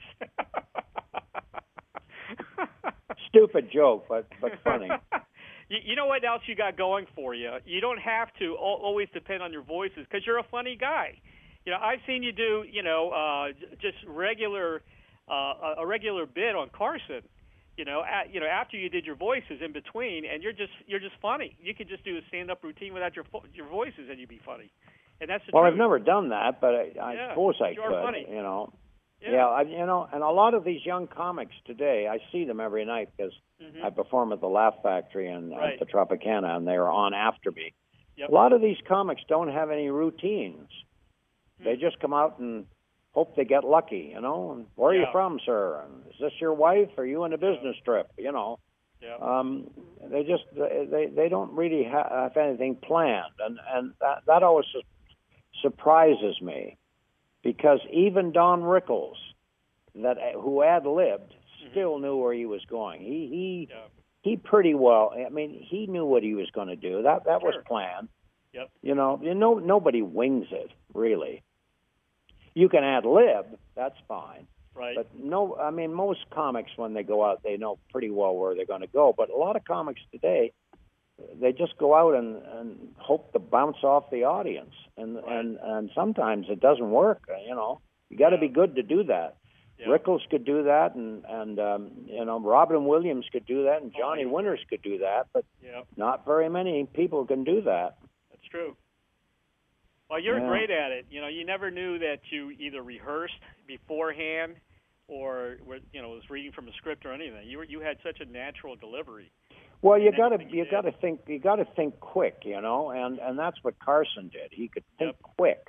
C: Stupid joke, but but funny.
B: you, you know what else you got going for you? You don't have to al- always depend on your voices because you're a funny guy. You know, I've seen you do, you know, uh, j- just regular, uh, a regular bit on Carson. You know, at, you know, after you did your voices in between, and you're just you're just funny. You could just do a stand-up routine without your fo- your voices, and you'd be funny. And that's the
C: Well,
B: truth.
C: I've never done that, but I, I
B: Yeah,
C: suppose I
B: you're
C: could.
B: funny.
C: You know.
B: Yeah.
C: Yeah, I, you know, and a lot of these young comics today, I see them every night because
B: Mhm.
C: I perform at the Laugh Factory and
B: Right.
C: at the Tropicana, and they are on after me.
B: Yep.
C: A lot of these comics don't have any routines.
B: Hmm.
C: They just come out and hope they get lucky, you know. And where are you
B: Yeah.
C: from, sir? And is this your wife? Are you on a business trip? You know.
B: Yeah.
C: Um, they just they they don't really ha- have anything planned, and and that that always su- surprises me, because even Don Rickles, that who ad libbed, still knew where he was going. He he
B: Yeah.
C: he pretty well. I mean, he knew what he was going to do. That that was
B: Sure.
C: planned.
B: Yep.
C: You know, you know, nobody wings it really. You can ad lib, that's fine.
B: Right.
C: But no, I mean, most comics, when they go out, they know pretty well where they're going to go. But a lot of comics today, they just go out and, and hope to bounce off the audience. And,
B: Right.
C: and, and sometimes it doesn't work, you know. You got to
B: Yeah.
C: be good to do that.
B: Yeah.
C: Rickles could do that, and, and um, you know, Robin Williams could do that, and Johnny
B: Oh, yeah.
C: Winters could do that. But
B: Yep.
C: not very many people can do that.
B: That's true. Well, you're
C: Yeah.
B: great at it. You know, you never knew that you either rehearsed beforehand or were, you know, was reading from a script or anything. You were, you had such a natural delivery.
C: Well, you
B: And
C: got to
B: everything you
C: you
B: did.
C: got to think you got to think quick, you know, and and that's what Carson did. He could think
B: Yep.
C: quick,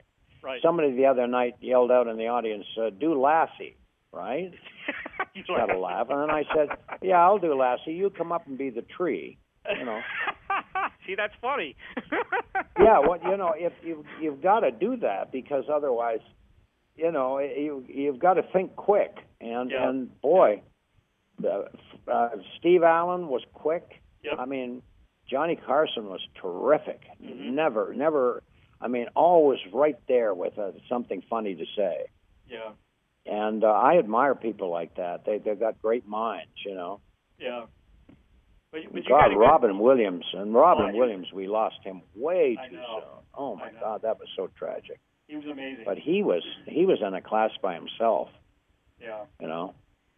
B: Right.
C: somebody the other night yelled out in the audience, uh, "Do Lassie," right? Got a laugh, and then I said, "Yeah, I'll do Lassie. You come up and be the tree." You know.
B: See, that's funny.
C: Yeah, well, you know, if you you've got to do that because otherwise, you know, you you've got to think quick. And
B: Yeah.
C: and boy, the, uh, Steve Allen was quick.
B: Yep.
C: I mean, Johnny Carson was terrific.
B: Mhm.
C: Never, never. I mean, always right there with uh, something funny to say.
B: Yeah.
C: And uh, I admire people like that. They they've got great minds, you know.
B: Yeah. But, but you
C: God,
B: gotta
C: Robin Williams and Robin
B: Oh, he-
C: Williams, we lost him way
B: I
C: too
B: know.
C: soon. Oh my
B: I know.
C: God, that was so tragic.
B: He was amazing.
C: But he was he was in a class by himself,
B: yeah.
C: you know.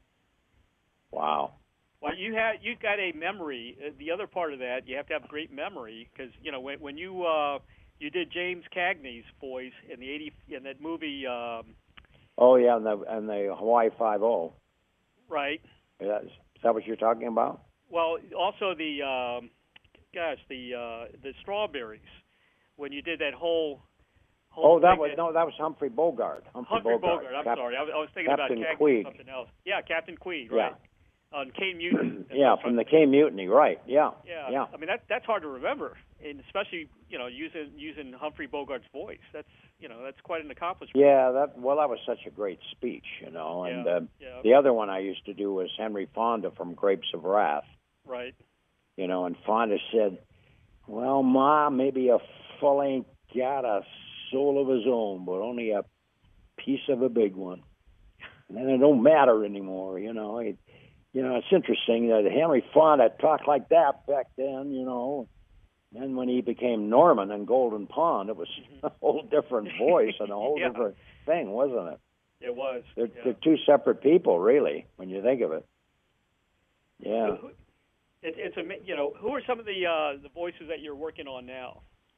C: Wow.
B: Well, you had you got a memory. Uh, the other part of that, you have to have great memory because you know when when you uh, you did James Cagney's voice in the eighty in that movie, um,
C: Oh yeah, and the and the Hawaii Five O.
B: right?
C: Is that, is that what you're talking about?
B: Well, also the um, gosh, the uh, the Strawberries when you did that whole. whole
C: Oh, that
B: thing
C: was no, that was Humphrey Bogart. Humphrey,
B: Humphrey
C: Bogart.
B: Bogart. I'm
C: Cap-
B: sorry, I was, I was thinking
C: Captain
B: about Cagney
C: Queeg.
B: or something else. Yeah, Captain Queeg,
C: Yeah.
B: right? On K Mutiny. That's
C: Yeah,
B: what I
C: from
B: was
C: the K Mutiny, right? Yeah.
B: Yeah.
C: Yeah.
B: I mean that that's hard to remember, and especially you know using using Humphrey Bogart's voice. That's you know that's quite an accomplishment.
C: Yeah, that well, that was such a great speech, you know. And
B: Yeah,
C: uh,
B: yeah.
C: the other one I used to do was Henry Fonda from Grapes of Wrath,
B: Right.
C: you know. And Fonda said, "Well, Ma, maybe a fool ain't got a soul of his own, but only a piece of a big one, and it don't matter anymore, you know." It, you know, it's interesting that Henry Fonda talked like that back then, you know. Then when he became Norman in Golden Pond, it was a whole different voice and a whole
B: Yeah.
C: different thing, wasn't it?
B: It was.
C: They're,
B: yeah.
C: they're two separate people, really, when you think of it. Yeah.
B: Who- It, it's a you know who are some of the uh, the voices that you're working on now?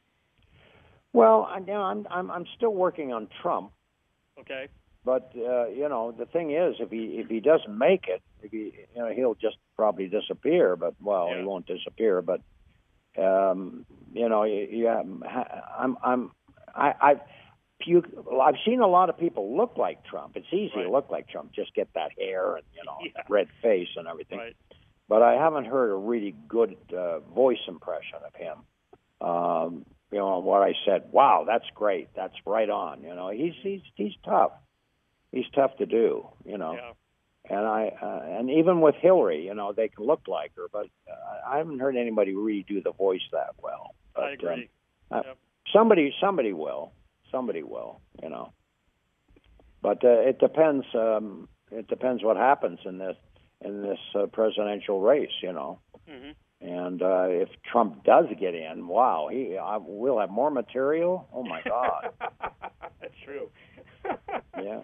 C: Well, I, you know, I'm I'm I'm still working on Trump,
B: Okay.
C: but uh, you know, the thing is, if he if he doesn't make it, if he you know he'll just probably disappear. But well,
B: Yeah.
C: he won't disappear. But um, you know, you, you have, I'm I'm I I've you, I've seen a lot of people look like Trump. It's easy
B: Right.
C: to look like Trump, just get that hair and you know
B: Yeah.
C: that red face and everything.
B: Right.
C: But I haven't heard a really good uh, voice impression of him. Um, you know, what I said, wow, that's great. That's right on. You know, he's he's he's tough. He's tough to do. You know,
B: Yeah.
C: and I uh, and even with Hillary, you know, they can look like her, but uh, I haven't heard anybody really do the voice that well. But,
B: I agree.
C: Um, uh,
B: Yep.
C: Somebody somebody will. Somebody will. You know, but uh, it depends. Um, it depends what happens in this in this uh, presidential race. You know.
B: hmm
C: And uh, if Trump does get in, wow, he I, we'll have more material. Oh my God!
B: That's true.
C: Yeah,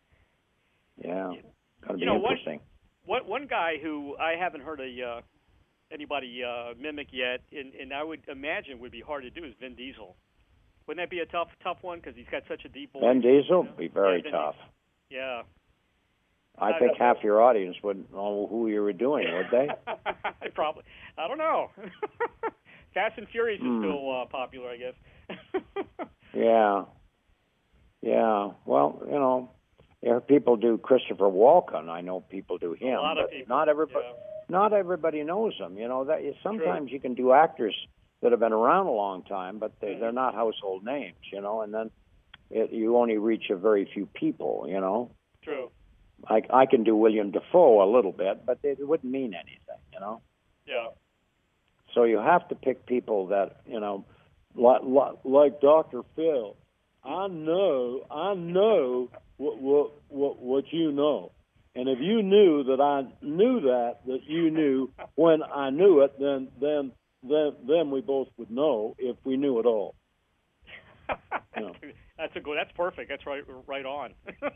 C: yeah, gonna be
B: You know, one-
C: interesting.
B: One one guy who I haven't heard a uh, anybody uh, mimic yet, and, and I would imagine would be hard to do is Vin Diesel. Wouldn't that be a tough tough one because he's got such a deep voice?
C: Vin Diesel
B: you know?
C: be very
B: Yeah, Vin
C: tough.
B: Diesel. Yeah.
C: I
B: I-
C: think
B: I-
C: half your audience wouldn't know who you were doing, would they?
B: I probably. I don't know. Fast and Furious is
C: Hmm.
B: still uh, popular, I guess.
C: Yeah, yeah. Well, you know, if people do Christopher Walken, I know people do him.
B: a lot of
C: but
B: people.
C: Not everybody.
B: Yeah.
C: Not everybody knows him. You know that sometimes you can do actors that have been around a long time, but they, they're not household names. You know, and then it, you only reach a very few people. You know,
B: True.
C: I, I can do William Dafoe a little bit, but it wouldn't mean anything. You know,
B: Yeah.
C: so you have to pick people that you know, like, like, like Doctor Phil. I know, I know what what what what you know. And if you knew that I knew that, that you knew when I knew it, then then then then we both would know if we knew it all. No.
B: That's a good. That's perfect. That's right. Right on.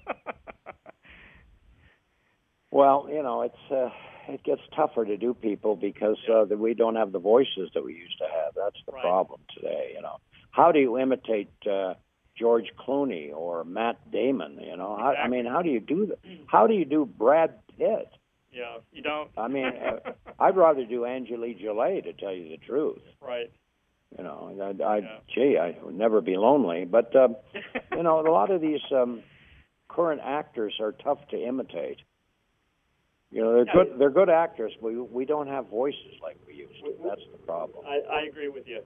C: Well, you know, it's uh, it gets tougher to do people because uh, that we don't have the voices that we used to have. That's the
B: Right.
C: problem today. You know, how do you imitate uh, George Clooney or Matt Damon? You know, how, I
B: Exactly.
C: mean, how do you do that? How do you do Brad Pitt?
B: Yeah. You don't.
C: I mean, uh, I'd rather do Angelique Jolie, to tell you the truth.
B: Right.
C: You know, I, I
B: Yeah.
C: gee, I would never be lonely. But uh, you know, a lot of these um, current actors are tough to imitate. You know, they're
B: Yeah.
C: good. They're good actors. We we don't have voices like we used to. That's the problem.
B: I, I agree with you.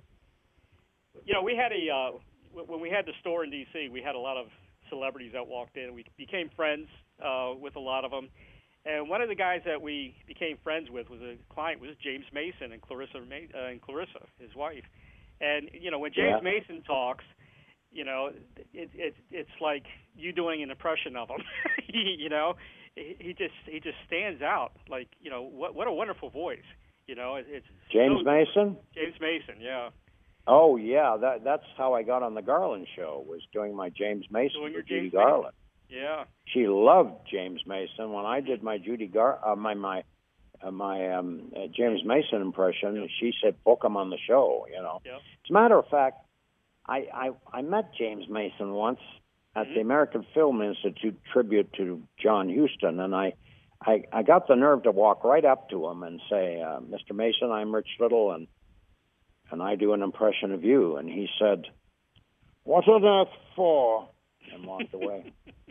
B: You know, we had a uh, w- when we had the store in D C, we had a lot of celebrities that walked in. We became friends uh, with a lot of them, and one of the guys that we became friends with was a client was James Mason and Clarissa Ma- uh, and Clarissa, his wife. And you know, when James
C: Yeah.
B: Mason talks, you know, it, it it's like you doing an impression of him. he, you know, he, he just he just stands out. Like, you know, what what a wonderful voice. You know, it, it's
C: James
B: so,
C: Mason.
B: James Mason, yeah.
C: Oh yeah, that that's how I got on the Garland show. Was doing my James Mason
B: Doing your
C: with Judy
B: James Mason.
C: Garland.
B: Yeah.
C: She loved James Mason. When I did my Judy Gar, uh, my my uh, my um, uh, James Mason impression,
B: Yep.
C: she said, "Book him on the show." You know.
B: Yep.
C: As a matter of fact, I I, I met James Mason once at
B: Mhm.
C: the American Film Institute tribute to John Huston, and I. I, I got the nerve to walk right up to him and say, uh, "Mister Mason, I'm Rich Little, and and I do an impression of you." And he said, "What on earth for?" and walked away.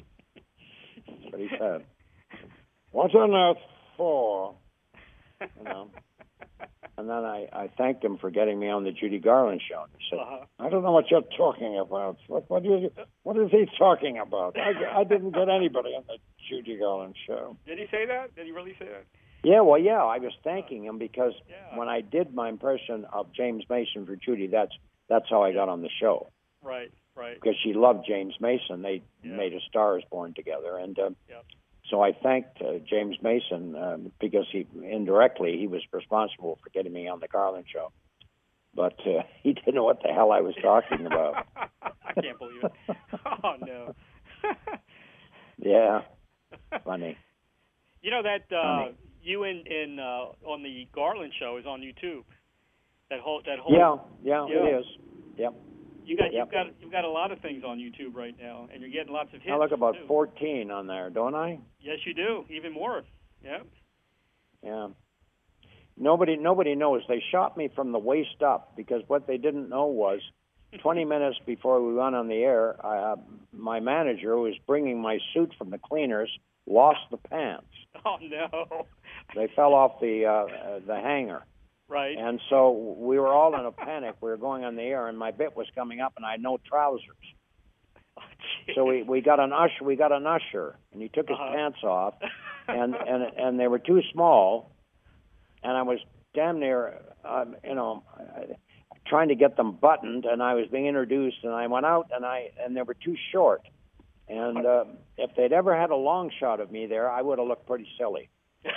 C: That's what he said. "What on earth for?" You know. And then I, I thanked him for getting me on the Judy Garland show. And he said,
B: Uh-huh.
C: "I don't know what you're talking about. What what is what is he talking about? I, I didn't get anybody on the Judy Garland show."
B: Did he say that? Did he really say that?
C: Yeah, well, yeah, I was thanking him because
B: Yeah.
C: when I did my impression of James Mason for Judy, that's that's how I got on the show.
B: Right, right.
C: Because she loved James Mason. They
B: Yeah.
C: made A Star Is Born together. And uh,
B: Yep.
C: so I thanked uh, James Mason um, because he indirectly he was responsible for getting me on the Garland show. But uh, he didn't know what the hell I was talking about.
B: I can't believe it. Oh, no.
C: Yeah, funny.
B: You know that uh,
C: Funny.
B: you in, in uh, on the Garland show is on YouTube. That whole that whole
C: Yeah, yeah,
B: Yeah.
C: it is. Yep.
B: you got
C: Yep.
B: you've got you've got a lot of things on YouTube right now, and you're getting lots of hits.
C: I look about
B: too.
C: fourteen on there, don't I?
B: Yes, you do. Even more. Yeah.
C: Yeah. Nobody nobody knows. They shot me from the waist up because what they didn't know was twenty minutes before we went on the air, uh, my manager, who was bringing my suit from the cleaners, lost the pants.
B: Oh no.
C: They fell off the uh, uh, the hanger.
B: Right.
C: And so we were all in a panic. We were going on the air, and my bit was coming up, and I had no trousers.
B: Oh, geez.
C: So we, we got an usher. We got an usher, and he took his
B: Uh-huh.
C: pants off, and, and and they were too small, and I was damn near, um, you know, trying to get them buttoned, and I was being introduced, and I went out, and I and they were too short, and uh, if they'd ever had a long shot of me there, I would have looked pretty silly.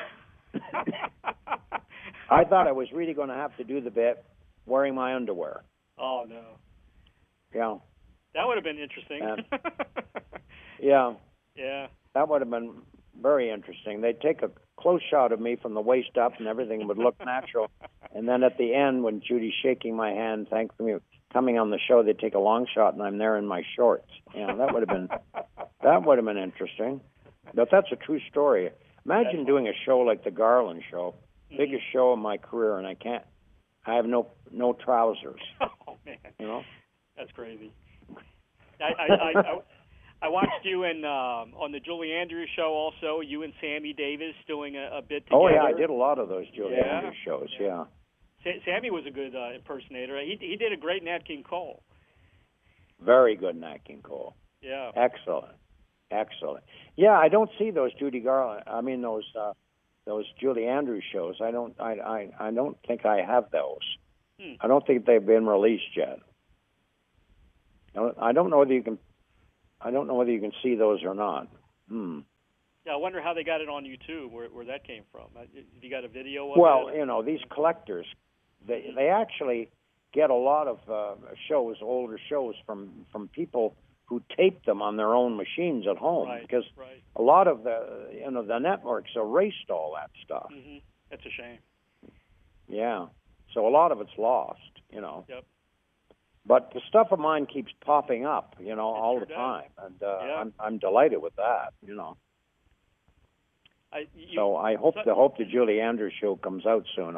C: I thought I was really going to have to do the bit wearing my underwear.
B: Oh no.
C: Yeah,
B: That would have been interesting.
C: Um, yeah,
B: yeah.
C: that would have been very interesting. They'd take a close shot of me from the waist up, and everything would look natural. And then at the end, when Judy's shaking my hand, thanking me, coming on the show, they'd take a long shot, and I'm there in my shorts. Yeah, that would have been that would have been interesting. But that's a true story. Imagine doing a show like the Garland Show, biggest show of my career, and I can't. I have no no trousers.
B: Oh man.
C: You know.
B: That's crazy. I I, I, I, I watched you in um, on the Julie Andrews show. Also, you and Sammy Davis doing a, a bit together.
C: Oh yeah, I did a lot of those Julie
B: Yeah.
C: Andrews shows. Yeah.
B: Sa- Sammy was a good uh, impersonator. He he did a great Nat King Cole.
C: Very good Nat King Cole.
B: Yeah.
C: Excellent, excellent. Yeah, I don't see those Judy Garland. I mean those uh, those Julie Andrews shows. I don't. I I I don't think I have those.
B: Hmm.
C: I don't think they've been released yet. I don't, I don't know whether you can. I don't know whether you can see those or not. Hmm.
B: Yeah, I wonder how they got it on YouTube. Where where that came from? Uh, Have you got a video of
C: Well,
B: it?
C: you know, these collectors, they they actually get a lot of uh, shows, older shows, from from people who tape them on their own machines at home,
B: Right,
C: because
B: right.
C: a lot of the you know the networks erased all that stuff.
B: Mm-hmm. That's a shame.
C: Yeah, so a lot of it's lost. You know.
B: Yep.
C: But the stuff of mine keeps popping up, you know,
B: It
C: all
B: sure
C: the
B: does.
C: time, and uh,
B: Yeah.
C: I'm I'm delighted with that. You know.
B: I, you,
C: So I hope
B: so-
C: the hope the Julie Andrews show comes out soon on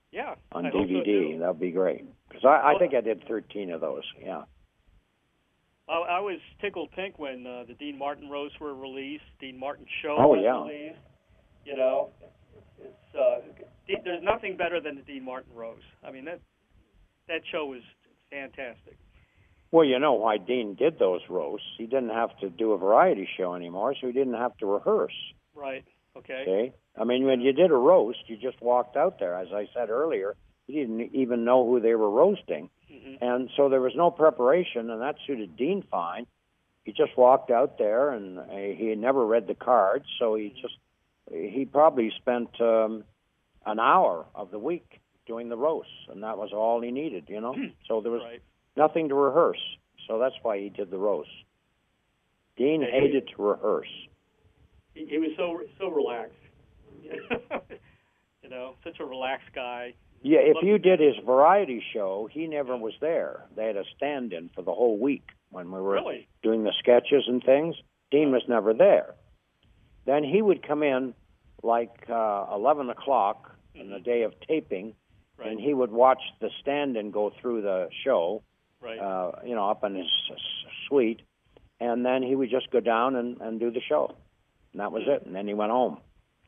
B: Yeah.
C: on
B: I
C: D V D.
B: So
C: That'd be great. Because I, I
B: well,
C: think I did thirteen of those. Yeah.
B: I, I was tickled pink when uh, the Dean Martin roasts were released. Dean Martin show
C: Oh,
B: was
C: yeah.
B: released. You know, it's uh, there's nothing better than the Dean Martin roast. I mean that that show was fantastic.
C: Well, you know why Dean did those roasts. He didn't have to do a variety show anymore, so he didn't have to rehearse.
B: Right. Okay.
C: Okay? I mean, when you did a roast, you just walked out there. As I said earlier, you didn't even know who they were roasting.
B: Mm-hmm.
C: And so there was no preparation, and that suited Dean fine. He just walked out there, and uh, he had never read the cards, so he just, he probably spent um, an hour of the week doing the roasts, and that was all he needed, you know? So there was
B: Right.
C: nothing to rehearse, so that's why he did the roast. Dean
B: Yeah,
C: hated to rehearse.
B: He, he was so so relaxed. You know, such a relaxed guy.
C: Yeah, if you did his variety show, he never was there. They had a stand-in for the whole week when we were
B: Really?
C: doing the sketches and things. Dean was never there. Then he would come in like uh, eleven o'clock
B: mm-hmm.
C: on the day of taping,
B: Right.
C: and he would watch the stand-in go through the show,
B: Right.
C: uh, you know, up in his s- suite, and then he would just go down and, and do the show. And that was
B: Mm-hmm.
C: it, and then he went home.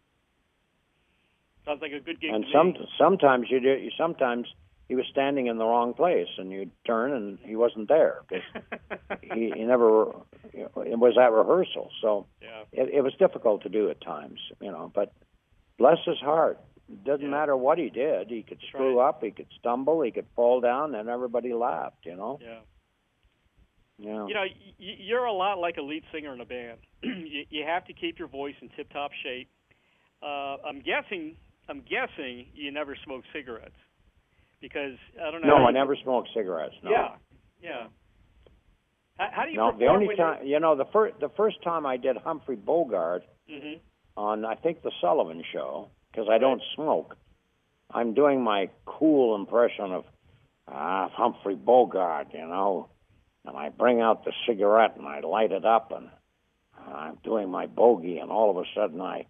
B: Sounds like a good gig
C: And
B: to
C: some
B: me.
C: sometimes you do. You sometimes he was standing in the wrong place, and you'd turn and he wasn't there because he, he never. You know, it was at rehearsal, so
B: Yeah.
C: it, it was difficult to do at times, you know. But bless his heart, it doesn't
B: Yeah.
C: matter what he did. He could screw
B: right.
C: up, he could stumble, he could fall down, and everybody laughed, you know.
B: Yeah.
C: Yeah.
B: You know, y- y- you're a lot like a lead singer in a band. you, you have to keep your voice in tip-top shape. Uh, I'm guessing. I'm guessing you never smoke cigarettes because I don't know.
C: No,
B: how
C: I
B: you-
C: never smoked cigarettes. No.
B: Yeah. Yeah. How, how do you
C: No, the
B: perform
C: only
B: when
C: time, you know, the first the first time I did Humphrey Bogart
B: Mm-hmm.
C: on, I think, the Sullivan Show, because I don't smoke. I'm doing my cool impression of ah Humphrey Bogart, you know, and I bring out the cigarette and I light it up, and I'm doing my bogey, and all of a sudden I,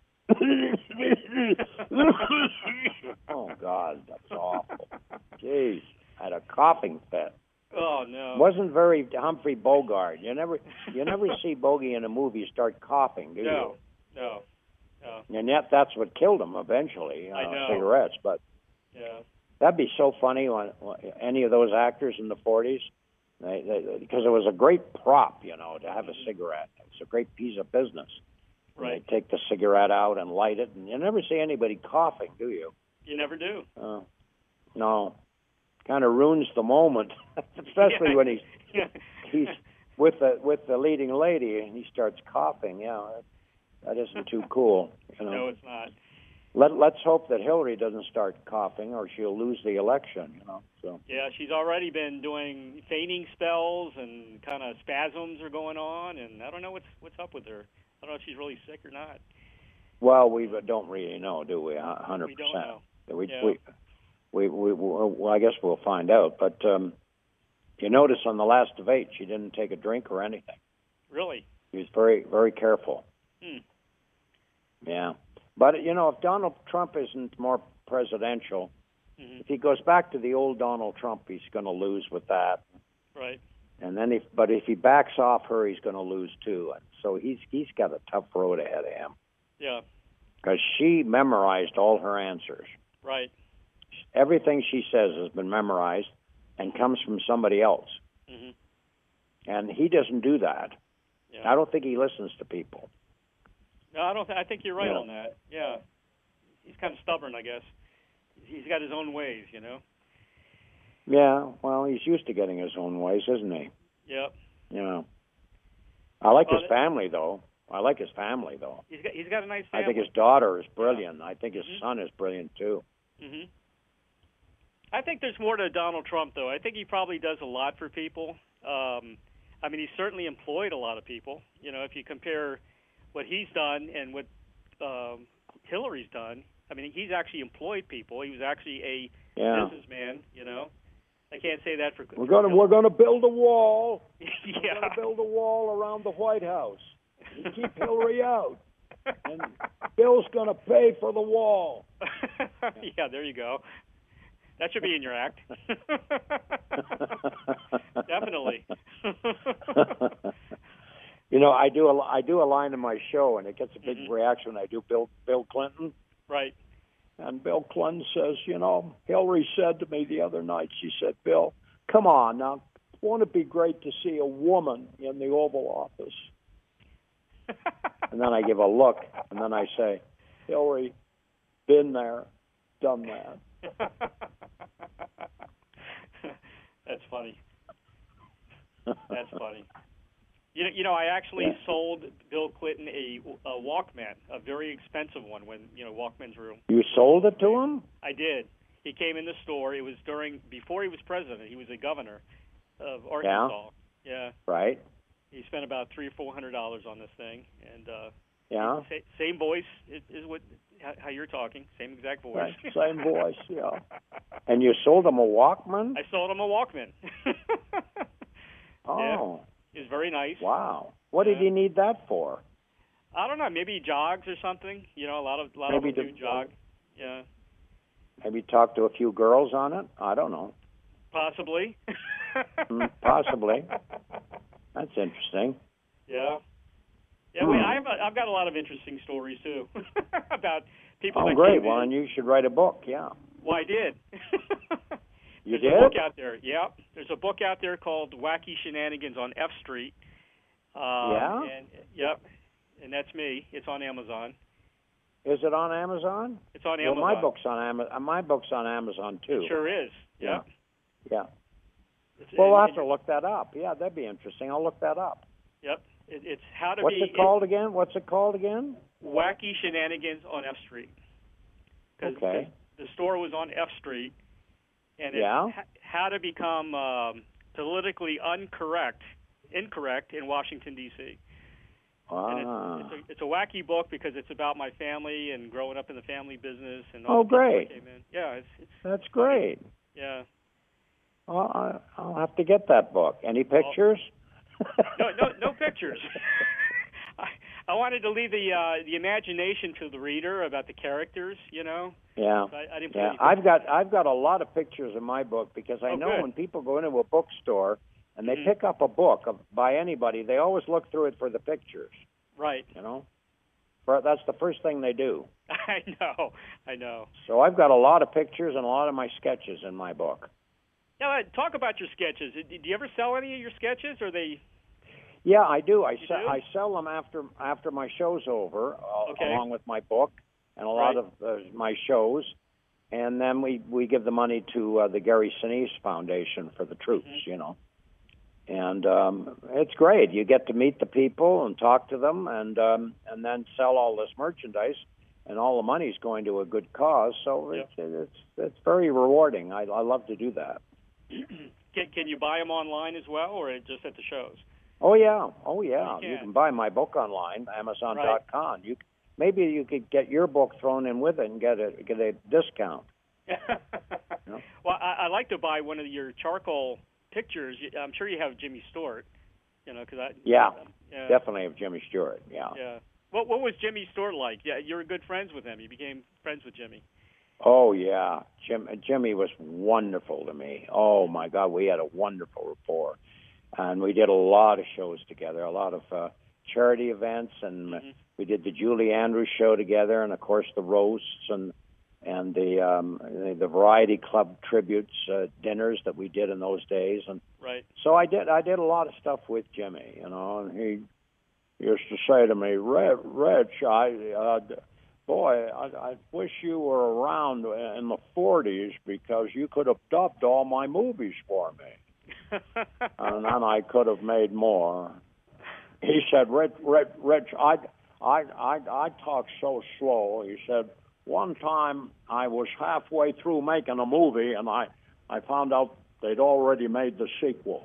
C: oh God, that's awful. Jeez, I had a coughing fit.
B: Oh no.
C: Wasn't very Humphrey Bogart. You never, you never see Bogey in a movie start coughing, do
B: No. No. No.
C: you? And yet, that's what killed him eventually. Uh,
B: I know.
C: Cigarettes, but
B: Yeah.
C: that'd be so funny when, when any of those actors in the forties, they, they, because it was a great prop, you know, to have a cigarette. It's a great piece of business. And
B: Right.
C: they take the cigarette out and light it, and you never see anybody coughing, do you?
B: You never do.
C: Uh, no. Kind of ruins the moment, especially
B: Yeah.
C: when he's
B: Yeah.
C: he's with the with the leading lady and he starts coughing. Yeah, that, that isn't too cool. You know.
B: No, it's not.
C: Let let's hope that Hillary doesn't start coughing, or she'll lose the election. You know. So
B: Yeah, she's already been doing fainting spells and kind of spasms are going on, and I don't know what's what's up with her. I don't know if she's really sick or not.
C: well, we don't really know, do we? A hundred
B: We don't
C: percent.
B: know.
C: We
B: Yeah.
C: we we we well, I guess we'll find out. But um, you notice on the last debate, she didn't take a drink or anything.
B: Really?
C: She was very very careful.
B: Hmm.
C: Yeah. But, you know, if Donald Trump isn't more presidential,
B: Mm-hmm.
C: if he goes back to the old Donald Trump, he's going to lose with that.
B: Right.
C: And then, if but if he backs off her, he's going to lose too. And so he's he's got a tough road ahead of him
B: Yeah.
C: because she memorized all her answers.
B: Right.
C: Everything she says has been memorized and comes from somebody else.
B: Mm-hmm.
C: And he doesn't do that.
B: Yeah.
C: I don't think he listens to people.
B: No, I don't. Th- I think you're right
C: Yeah.
B: on that. Yeah. He's kind of stubborn, I guess. He's got his own ways, you know.
C: Yeah, well, he's used to getting his own ways, isn't he?
B: Yep.
C: You know. I like
B: Well,
C: his family, though. I like his family, though.
B: He's got he's got a nice
C: I
B: family.
C: think his daughter is brilliant. I think his
B: Mhm.
C: son is brilliant, too.
B: hmm I think there's more to Donald Trump, though. I think he probably does a lot for people. Um, I mean, he's certainly employed a lot of people. You know, if you compare what he's done and what um, Hillary's done, I mean, he's actually employed people. He was actually a
C: Yeah.
B: businessman. You know, I can't say that for.
C: We're
B: for
C: gonna we're gonna build a wall. We're
B: yeah.
C: gonna build a wall around the White House and keep Hillary out. And Bill's gonna pay for the wall.
B: Yeah, there you go. That should be in your act. Definitely.
C: You know, I do a I do a line in my show, and it gets a big
B: mm-hmm.
C: reaction. I do Bill Bill Clinton.
B: Right.
C: And Bill Clinton says, you know, Hillary said to me the other night, she said, Bill, come on now, won't it be great to see a woman in the Oval Office? And then I give a look, and then I say, Hillary, been there, done that.
B: That's funny. That's funny. You know, you know, I actually
C: yeah.
B: sold Bill Clinton a, a Walkman, a very expensive one when, you know, Walkmans were...
C: You sold it to him?
B: I did. He came in the store. It was during, before he was president. He was a governor of Arkansas. Yeah. yeah.
C: Right.
B: He spent about three or four hundred dollars on this thing, and uh,
C: yeah,
B: same voice is, is what how you're talking. Same exact voice.
C: Right. Same voice. Yeah. And you sold him a Walkman?
B: I sold him a Walkman.
C: Oh.
B: Yeah. It was very nice.
C: Wow. What
B: yeah.
C: did he need that for?
B: I don't know. Maybe he jogs or something. You know, a lot of a lot
C: maybe
B: of them do jog. Yeah.
C: Maybe talk to a few girls on it. I don't know.
B: Possibly.
C: mm, possibly. That's interesting.
B: Yeah. Yeah,
C: hmm.
B: we, I've I've got a lot of interesting stories too about people.
C: Oh,
B: that
C: great!
B: Came
C: Well,
B: in.
C: then you should write a book. Yeah.
B: Well, I did.
C: You
B: There's
C: did?
B: a book out there. Yeah. There's a book out there called Wacky Shenanigans on F Street. Um,
C: yeah.
B: And, yep. And that's me. It's on Amazon.
C: Is it on Amazon?
B: It's on
C: well,
B: Amazon.
C: my book's on Amazon. My book's on Amazon too.
B: It sure is. Yep.
C: Yeah. Yeah.
B: It's,
C: well,
B: and,
C: I'll have to look that up. Yeah, that'd be interesting. I'll look that up.
B: Yep. It, it's how to
C: What's
B: be.
C: it called it, again? What's it called again?
B: Wacky Shenanigans on F Street. Cause,
C: okay.
B: Cause the store was on F Street, and it's
C: yeah.
B: ha- how to become um, politically incorrect, incorrect in Washington D C.
C: Ah.
B: And it's, it's, a, it's a wacky book because it's about my family and growing up in the family business and
C: oh,
B: all the people
C: great!
B: that came in. Yeah, it's, it's
C: that's great.
B: Yeah.
C: Well, I, I'll have to get that book. Any pictures?
B: Well, no, no, no pictures. I, I wanted to leave the uh, the imagination to the reader about the characters, you know.
C: Yeah.
B: So I, I didn't put
C: yeah.
B: any
C: I've got I've got a lot of pictures in my book because I
B: oh,
C: know
B: good.
C: when people go into a bookstore and they
B: mm-hmm.
C: pick up a book of, by anybody, they always look through it for the pictures.
B: Right.
C: You know, for, that's the first thing they do.
B: I know. I know.
C: So I've got a lot of pictures and a lot of my sketches in my book.
B: Now, talk about your sketches. Do you ever sell any of your sketches, or they?
C: Yeah, I do. I
B: you
C: sell
B: do?
C: I sell them after after my show's over, uh,
B: okay.
C: along with my book and a
B: right.
C: lot of uh, my shows, and then we we give the money to uh, the Gary Sinise Foundation for the troops.
B: Mm-hmm.
C: You know, and um, it's great. You get to meet the people and talk to them, and um, and then sell all this merchandise, and all the money's going to a good cause. So
B: yep.
C: it's it's it's very rewarding. I, I love to do that.
B: Can, can you buy them online as well, or just at the shows?
C: Oh yeah, oh yeah.
B: You
C: You
B: can,
C: can buy my book online, Amazon dot com. Right. You maybe you could get your book thrown in with it and get a get a discount.
B: you know? Well, I, I'd like to buy one of your charcoal pictures. I'm sure you have Jimmy Stewart. You know, because I
C: yeah,
B: um, yeah,
C: definitely have Jimmy Stewart. Yeah.
B: Yeah. What What was Jimmy Stewart like? Yeah, you were good friends with him. You became friends with Jimmy.
C: Oh yeah, Jim, Jimmy was wonderful to me. Oh my God, we had a wonderful rapport, and we did a lot of shows together, a lot of uh, charity events, and
B: mm-hmm.
C: we did the Julie Andrews show together, and of course the roasts and and the um, the, the Variety Club tributes uh, dinners that we did in those days, and
B: right.
C: so I did I did a lot of stuff with Jimmy, you know, and he used to say to me, "Reg, Reg, I." Uh, Boy, I, I wish you were around in the forties because you could have dubbed all my movies for me. And then I could have made more. He said, Rich, Rich, Rich I, I, I, I talk so slow. He said, one time I was halfway through making a movie and I, I found out they'd already made the sequel.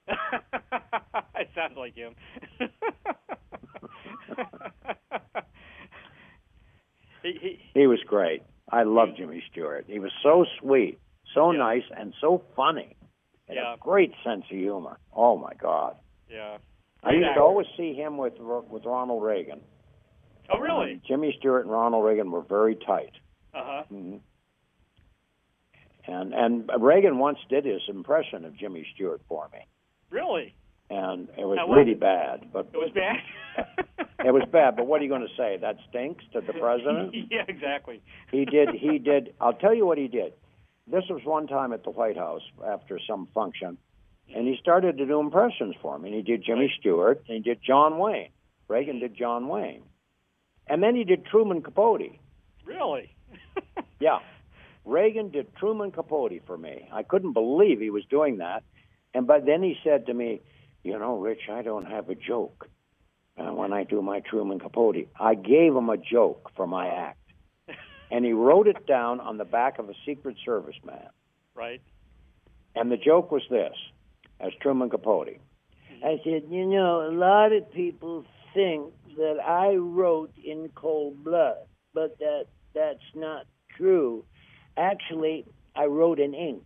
B: It sounds like him. He, he,
C: he was great. I loved Jimmy Stewart. He was so sweet, so
B: yeah.
C: nice, and so funny. He had
B: yeah.
C: a great sense of humor. Oh, my God.
B: Yeah.
C: I used to always see him with with Ronald Reagan.
B: Oh, really?
C: Um, Jimmy Stewart and Ronald Reagan were very tight.
B: Uh-huh.
C: Mm-hmm. And and Reagan once did his impression of Jimmy Stewart for me.
B: Really?
C: And it was
B: Now,
C: really bad. But
B: it was bad?
C: It was bad, but what are you going to say? That stinks to the president?
B: Yeah, exactly.
C: He did, he did, I'll tell you what he did. This was one time at the White House after some function, and he started to do impressions for me. And he did Jimmy Stewart, and he did John Wayne. Reagan did John Wayne. And then he did Truman Capote.
B: Really?
C: Yeah. Reagan did Truman Capote for me. I couldn't believe he was doing that. And but then he said to me, you know, Rich, I don't have a joke uh, when I do my Truman Capote. I gave him a joke for my act. And he wrote it down on the back of a Secret Service man.
B: Right.
C: And the joke was this, as Truman Capote. I said, you know, a lot of people think that I wrote in cold blood, but that that's not true. Actually, I wrote in ink.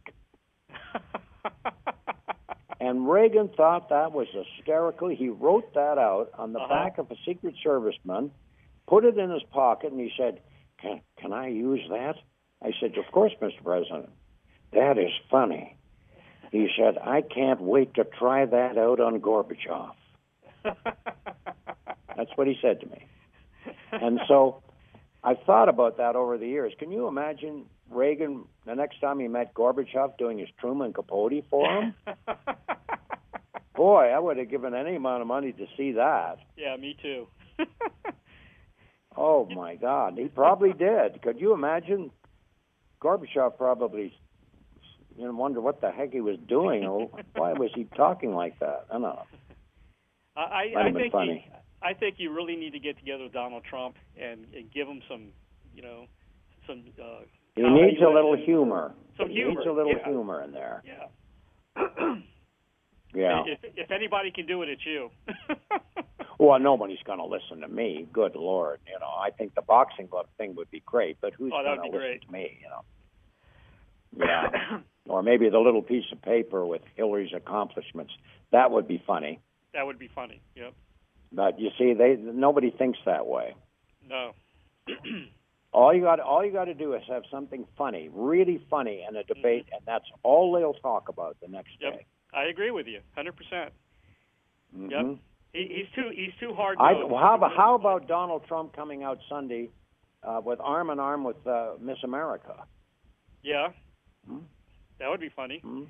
C: And Reagan thought that was hysterical. He wrote that out on the
B: uh-huh.
C: back of a Secret Serviceman, put it in his pocket, and he said, can, can I use that? I said, of course, Mister President. That is funny. He said, I can't wait to try that out on Gorbachev. That's what he said to me. And so I've thought about that over the years. Can you imagine Reagan, the next time he met Gorbachev, doing his Truman Capote for him? Boy, I would have given any amount of money to see that.
B: Yeah, me too.
C: Oh, my God. He probably did. Could you imagine? Gorbachev probably, you know, wonder what the heck he was doing. Or why was he talking like that? I don't know.
B: I,
C: Might
B: I
C: have been
B: think
C: funny.
B: you, I think you really need to get together with Donald Trump and, and give him some, you know, some. Uh,
C: he needs a little
B: and,
C: humor.
B: Some
C: he
B: humor.
C: needs a little
B: yeah.
C: humor in there.
B: Yeah.
C: Yeah.
B: If, if anybody can do it, it's you.
C: Well, nobody's going to listen to me. Good Lord, you know. I think the boxing glove thing would be great, but who's
B: Oh,
C: going
B: that'd
C: to
B: be
C: listen
B: great.
C: to me? You know. Yeah. Or maybe the little piece of paper with Hillary's accomplishments. That would be funny.
B: That would be funny. Yep.
C: But you see, they nobody thinks that way.
B: No.
C: All you got, all you got to do is have something funny, really funny, in a debate,
B: Mm-hmm.
C: and that's all they'll talk about the next
B: Yep.
C: day.
B: I agree with you, hundred percent.
C: Mm-hmm.
B: Yep. He, he's too he's too hard.
C: I, well, how about how about Donald Trump coming out Sunday uh, with arm in arm with uh, Miss America?
B: Yeah.
C: Hmm?
B: That would be funny.
C: Hmm?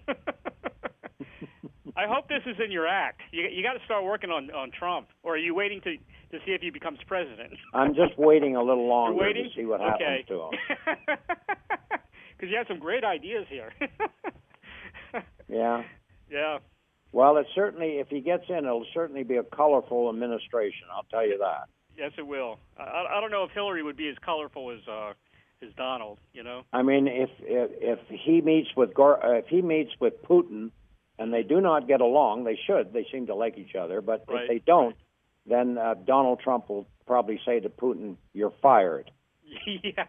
B: I hope this is in your act. You you got to start working on, on Trump, or are you waiting to, to see if he becomes president?
C: I'm just waiting a little longer
B: You're waiting?
C: to see what
B: okay.
C: happens to him.
B: Because you have some great ideas here.
C: Yeah.
B: Yeah.
C: Well, it certainly, if he gets in, it'll certainly be a colorful administration. I'll tell you that.
B: Yes, it will. I, I don't know if Hillary would be as colorful as uh, as Donald. You know.
C: I mean, if if, if he meets with Gor- uh, if he meets with Putin, and they do not get along, they should. They seem to like each other. But
B: Right.
C: if they don't, then uh, Donald Trump will probably say to Putin, "You're fired,"
B: Yeah.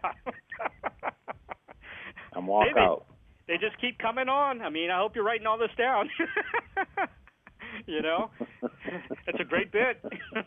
C: and walk
B: Maybe.
C: out.
B: They just keep coming on. I mean, I hope you're writing all this down. You know, it's a great bit.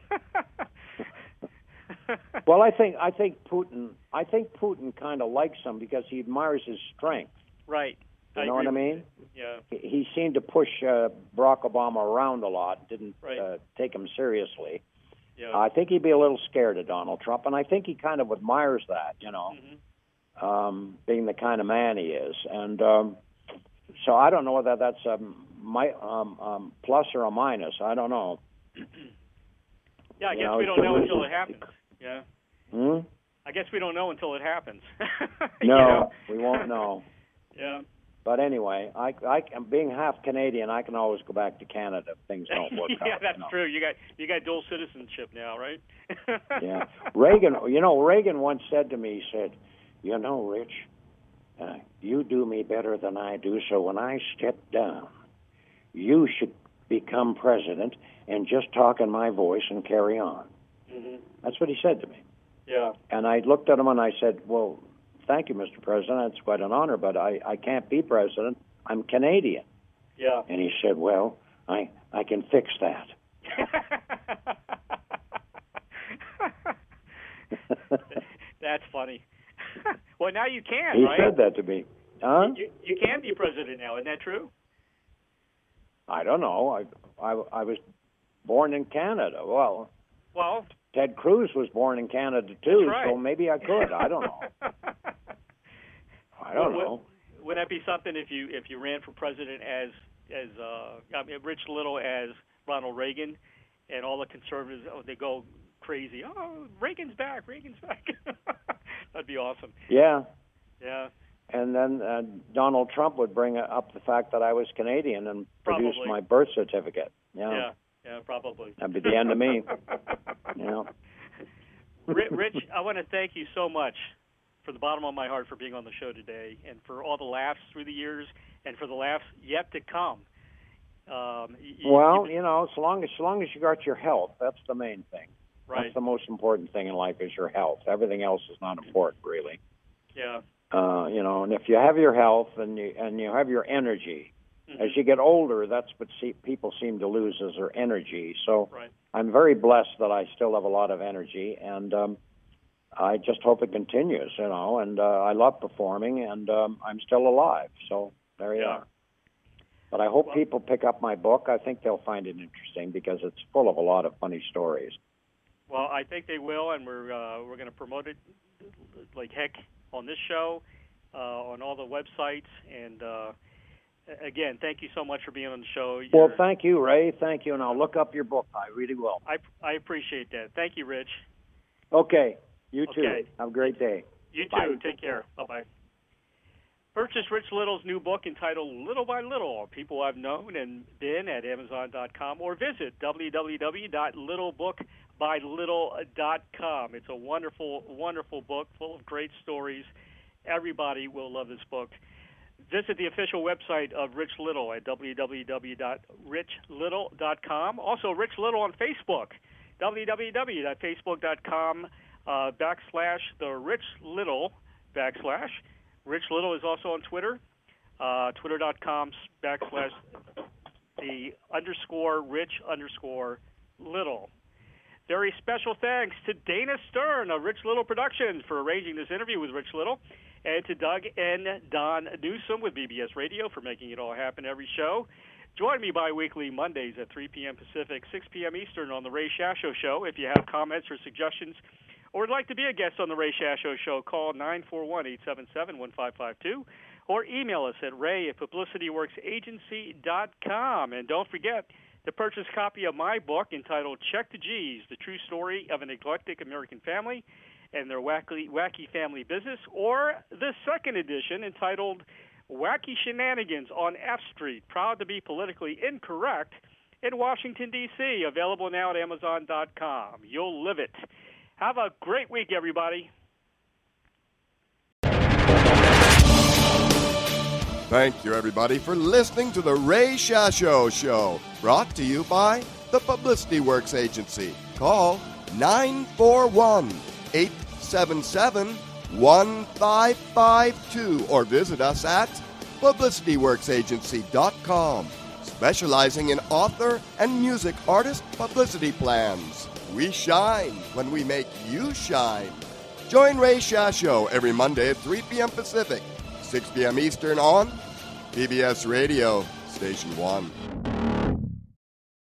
C: Well, I think I think Putin I think Putin kind of likes him because he admires his strength.
B: Right.
C: You
B: I
C: know what I
B: agree
C: mean?
B: with you. Yeah.
C: He, he seemed to push uh, Barack Obama around a lot. Didn't
B: Right.
C: uh, take him seriously.
B: Yeah.
C: I think he'd be a little scared of Donald Trump, and I think he kind of admires that. You know.
B: Mm-hmm.
C: um, being the kind of man he is. And um, so I don't know whether that's a my, um, um, plus or a minus. I don't know.
B: Yeah, I
C: You
B: guess
C: know,
B: we
C: it
B: don't
C: could
B: know
C: be-
B: until it happens. Yeah.
C: Hmm?
B: I guess we don't know until it happens.
C: No,
B: You know?
C: we won't know.
B: Yeah.
C: But anyway, I, I, being half Canadian, I can always go back to Canada if things don't work
B: yeah,
C: out.
B: that's
C: you know.
B: true. You got you got dual citizenship now, right?
C: Yeah. Reagan, you know, Reagan once said to me, he said, you know, Rich, uh, you do me better than I do, so when I step down, you should become president and just talk in my voice and carry on.
B: Mm-hmm.
C: That's what he said to me.
B: Yeah.
C: And I looked at him and I said, well, thank you, Mister President. It's quite an honor, but I, I can't be president. I'm Canadian.
B: Yeah.
C: And he said, well, I, I can fix that.
B: That's funny. Well, now you can,
C: He
B: right?
C: said that to me. Huh?
B: You, you can be president now, isn't that true?
C: I don't know. I, I, I was born in Canada. Well,
B: well,
C: Ted Cruz was born in Canada too,
B: right.
C: so maybe I could. I don't know. I don't
B: well,
C: know.
B: Would that be something if you if you ran for president as as uh, I mean, Rich Little as Ronald Reagan, and all the conservatives, oh, they go crazy. Oh, Reagan's back, Reagan's back. That'd be awesome.
C: Yeah.
B: Yeah.
C: And then uh, Donald Trump would bring up the fact that I was Canadian and
B: Probably.
C: produce my birth certificate. Yeah.
B: Yeah, yeah, probably.
C: That'd be the end of me. Yeah.
B: Rich, I want to thank you so much from the bottom of my heart for being on the show today, and for all the laughs through the years, and for the laughs yet to come. Um, you,
C: well,
B: you,
C: you know, so long as so long as you got your health, that's the main thing.
B: Right.
C: That's the most important thing in life is your health. Everything else is not important, really.
B: Yeah.
C: Uh, you know, and if you have your health and you and you have your energy, mm-hmm. as you get older, that's what see, people seem to lose is their energy. So
B: right.
C: I'm very blessed that I still have a lot of energy, and um, I just hope it continues. You know, and uh, I love performing, and um, I'm still alive. So there you
B: yeah.
C: are. But I hope
B: well,
C: people pick up my book. I think they'll find it interesting because it's full of a lot of funny stories.
B: Well, I think they will, and we're uh, we're going to promote it like heck on this show, uh, on all the websites, and uh, again, thank you so much for being on the show. You're,
C: well, thank you, Ray. Thank you, and I'll look up your book. I really will.
B: I I appreciate that. Thank you, Rich.
C: Okay, you too.
B: Okay.
C: Have a great day.
B: You too.
C: Bye.
B: Take care. Bye-bye. Purchase Rich Little's new book entitled Little by Little, People I've Known and Been at Amazon dot com, or visit w w w dot little book by little dot com. It's a wonderful, wonderful book full of great stories. Everybody will love this book. Visit the official website of Rich Little at w w w dot rich little dot com. Also, Rich Little on Facebook, w w w dot facebook dot com uh, backslash the Rich Little backslash. Rich Little is also on Twitter, uh, twitter dot com backslash the underscore Rich underscore Little. Very special thanks to Dana Stern of Rich Little Productions for arranging this interview with Rich Little, and to Doug and Don Newsom with B B S Radio for making it all happen every show. Join me bi-weekly Mondays at three p.m. Pacific, six p.m. Eastern on The Ray Shasho Show. If you have comments or suggestions or would like to be a guest on The Ray Shasho Show, call nine four one, eight seven seven, one five five two or email us at ray at publicity works agency dot com. And don't forget to purchase a copy of my book entitled Check the G's, The True Story of an Eclectic American Family and Their Wacky, Wacky Family Business, or the second edition entitled Wacky Shenanigans on F Street, Proud to be Politically Incorrect in Washington, D C, available now at amazon dot com. You'll live it. Have a great week, everybody.
A: Thank you, everybody, for listening to the Ray Shasho Show, brought to you by the Publicity Works Agency. Call nine four one, eight seven seven, one five five two or visit us at publicity works agency dot com, specializing in author and music artist publicity plans. We shine when we make you shine. Join Ray Shasho every Monday at three p.m. Pacific, six p.m. Eastern on B B S Radio, Station one.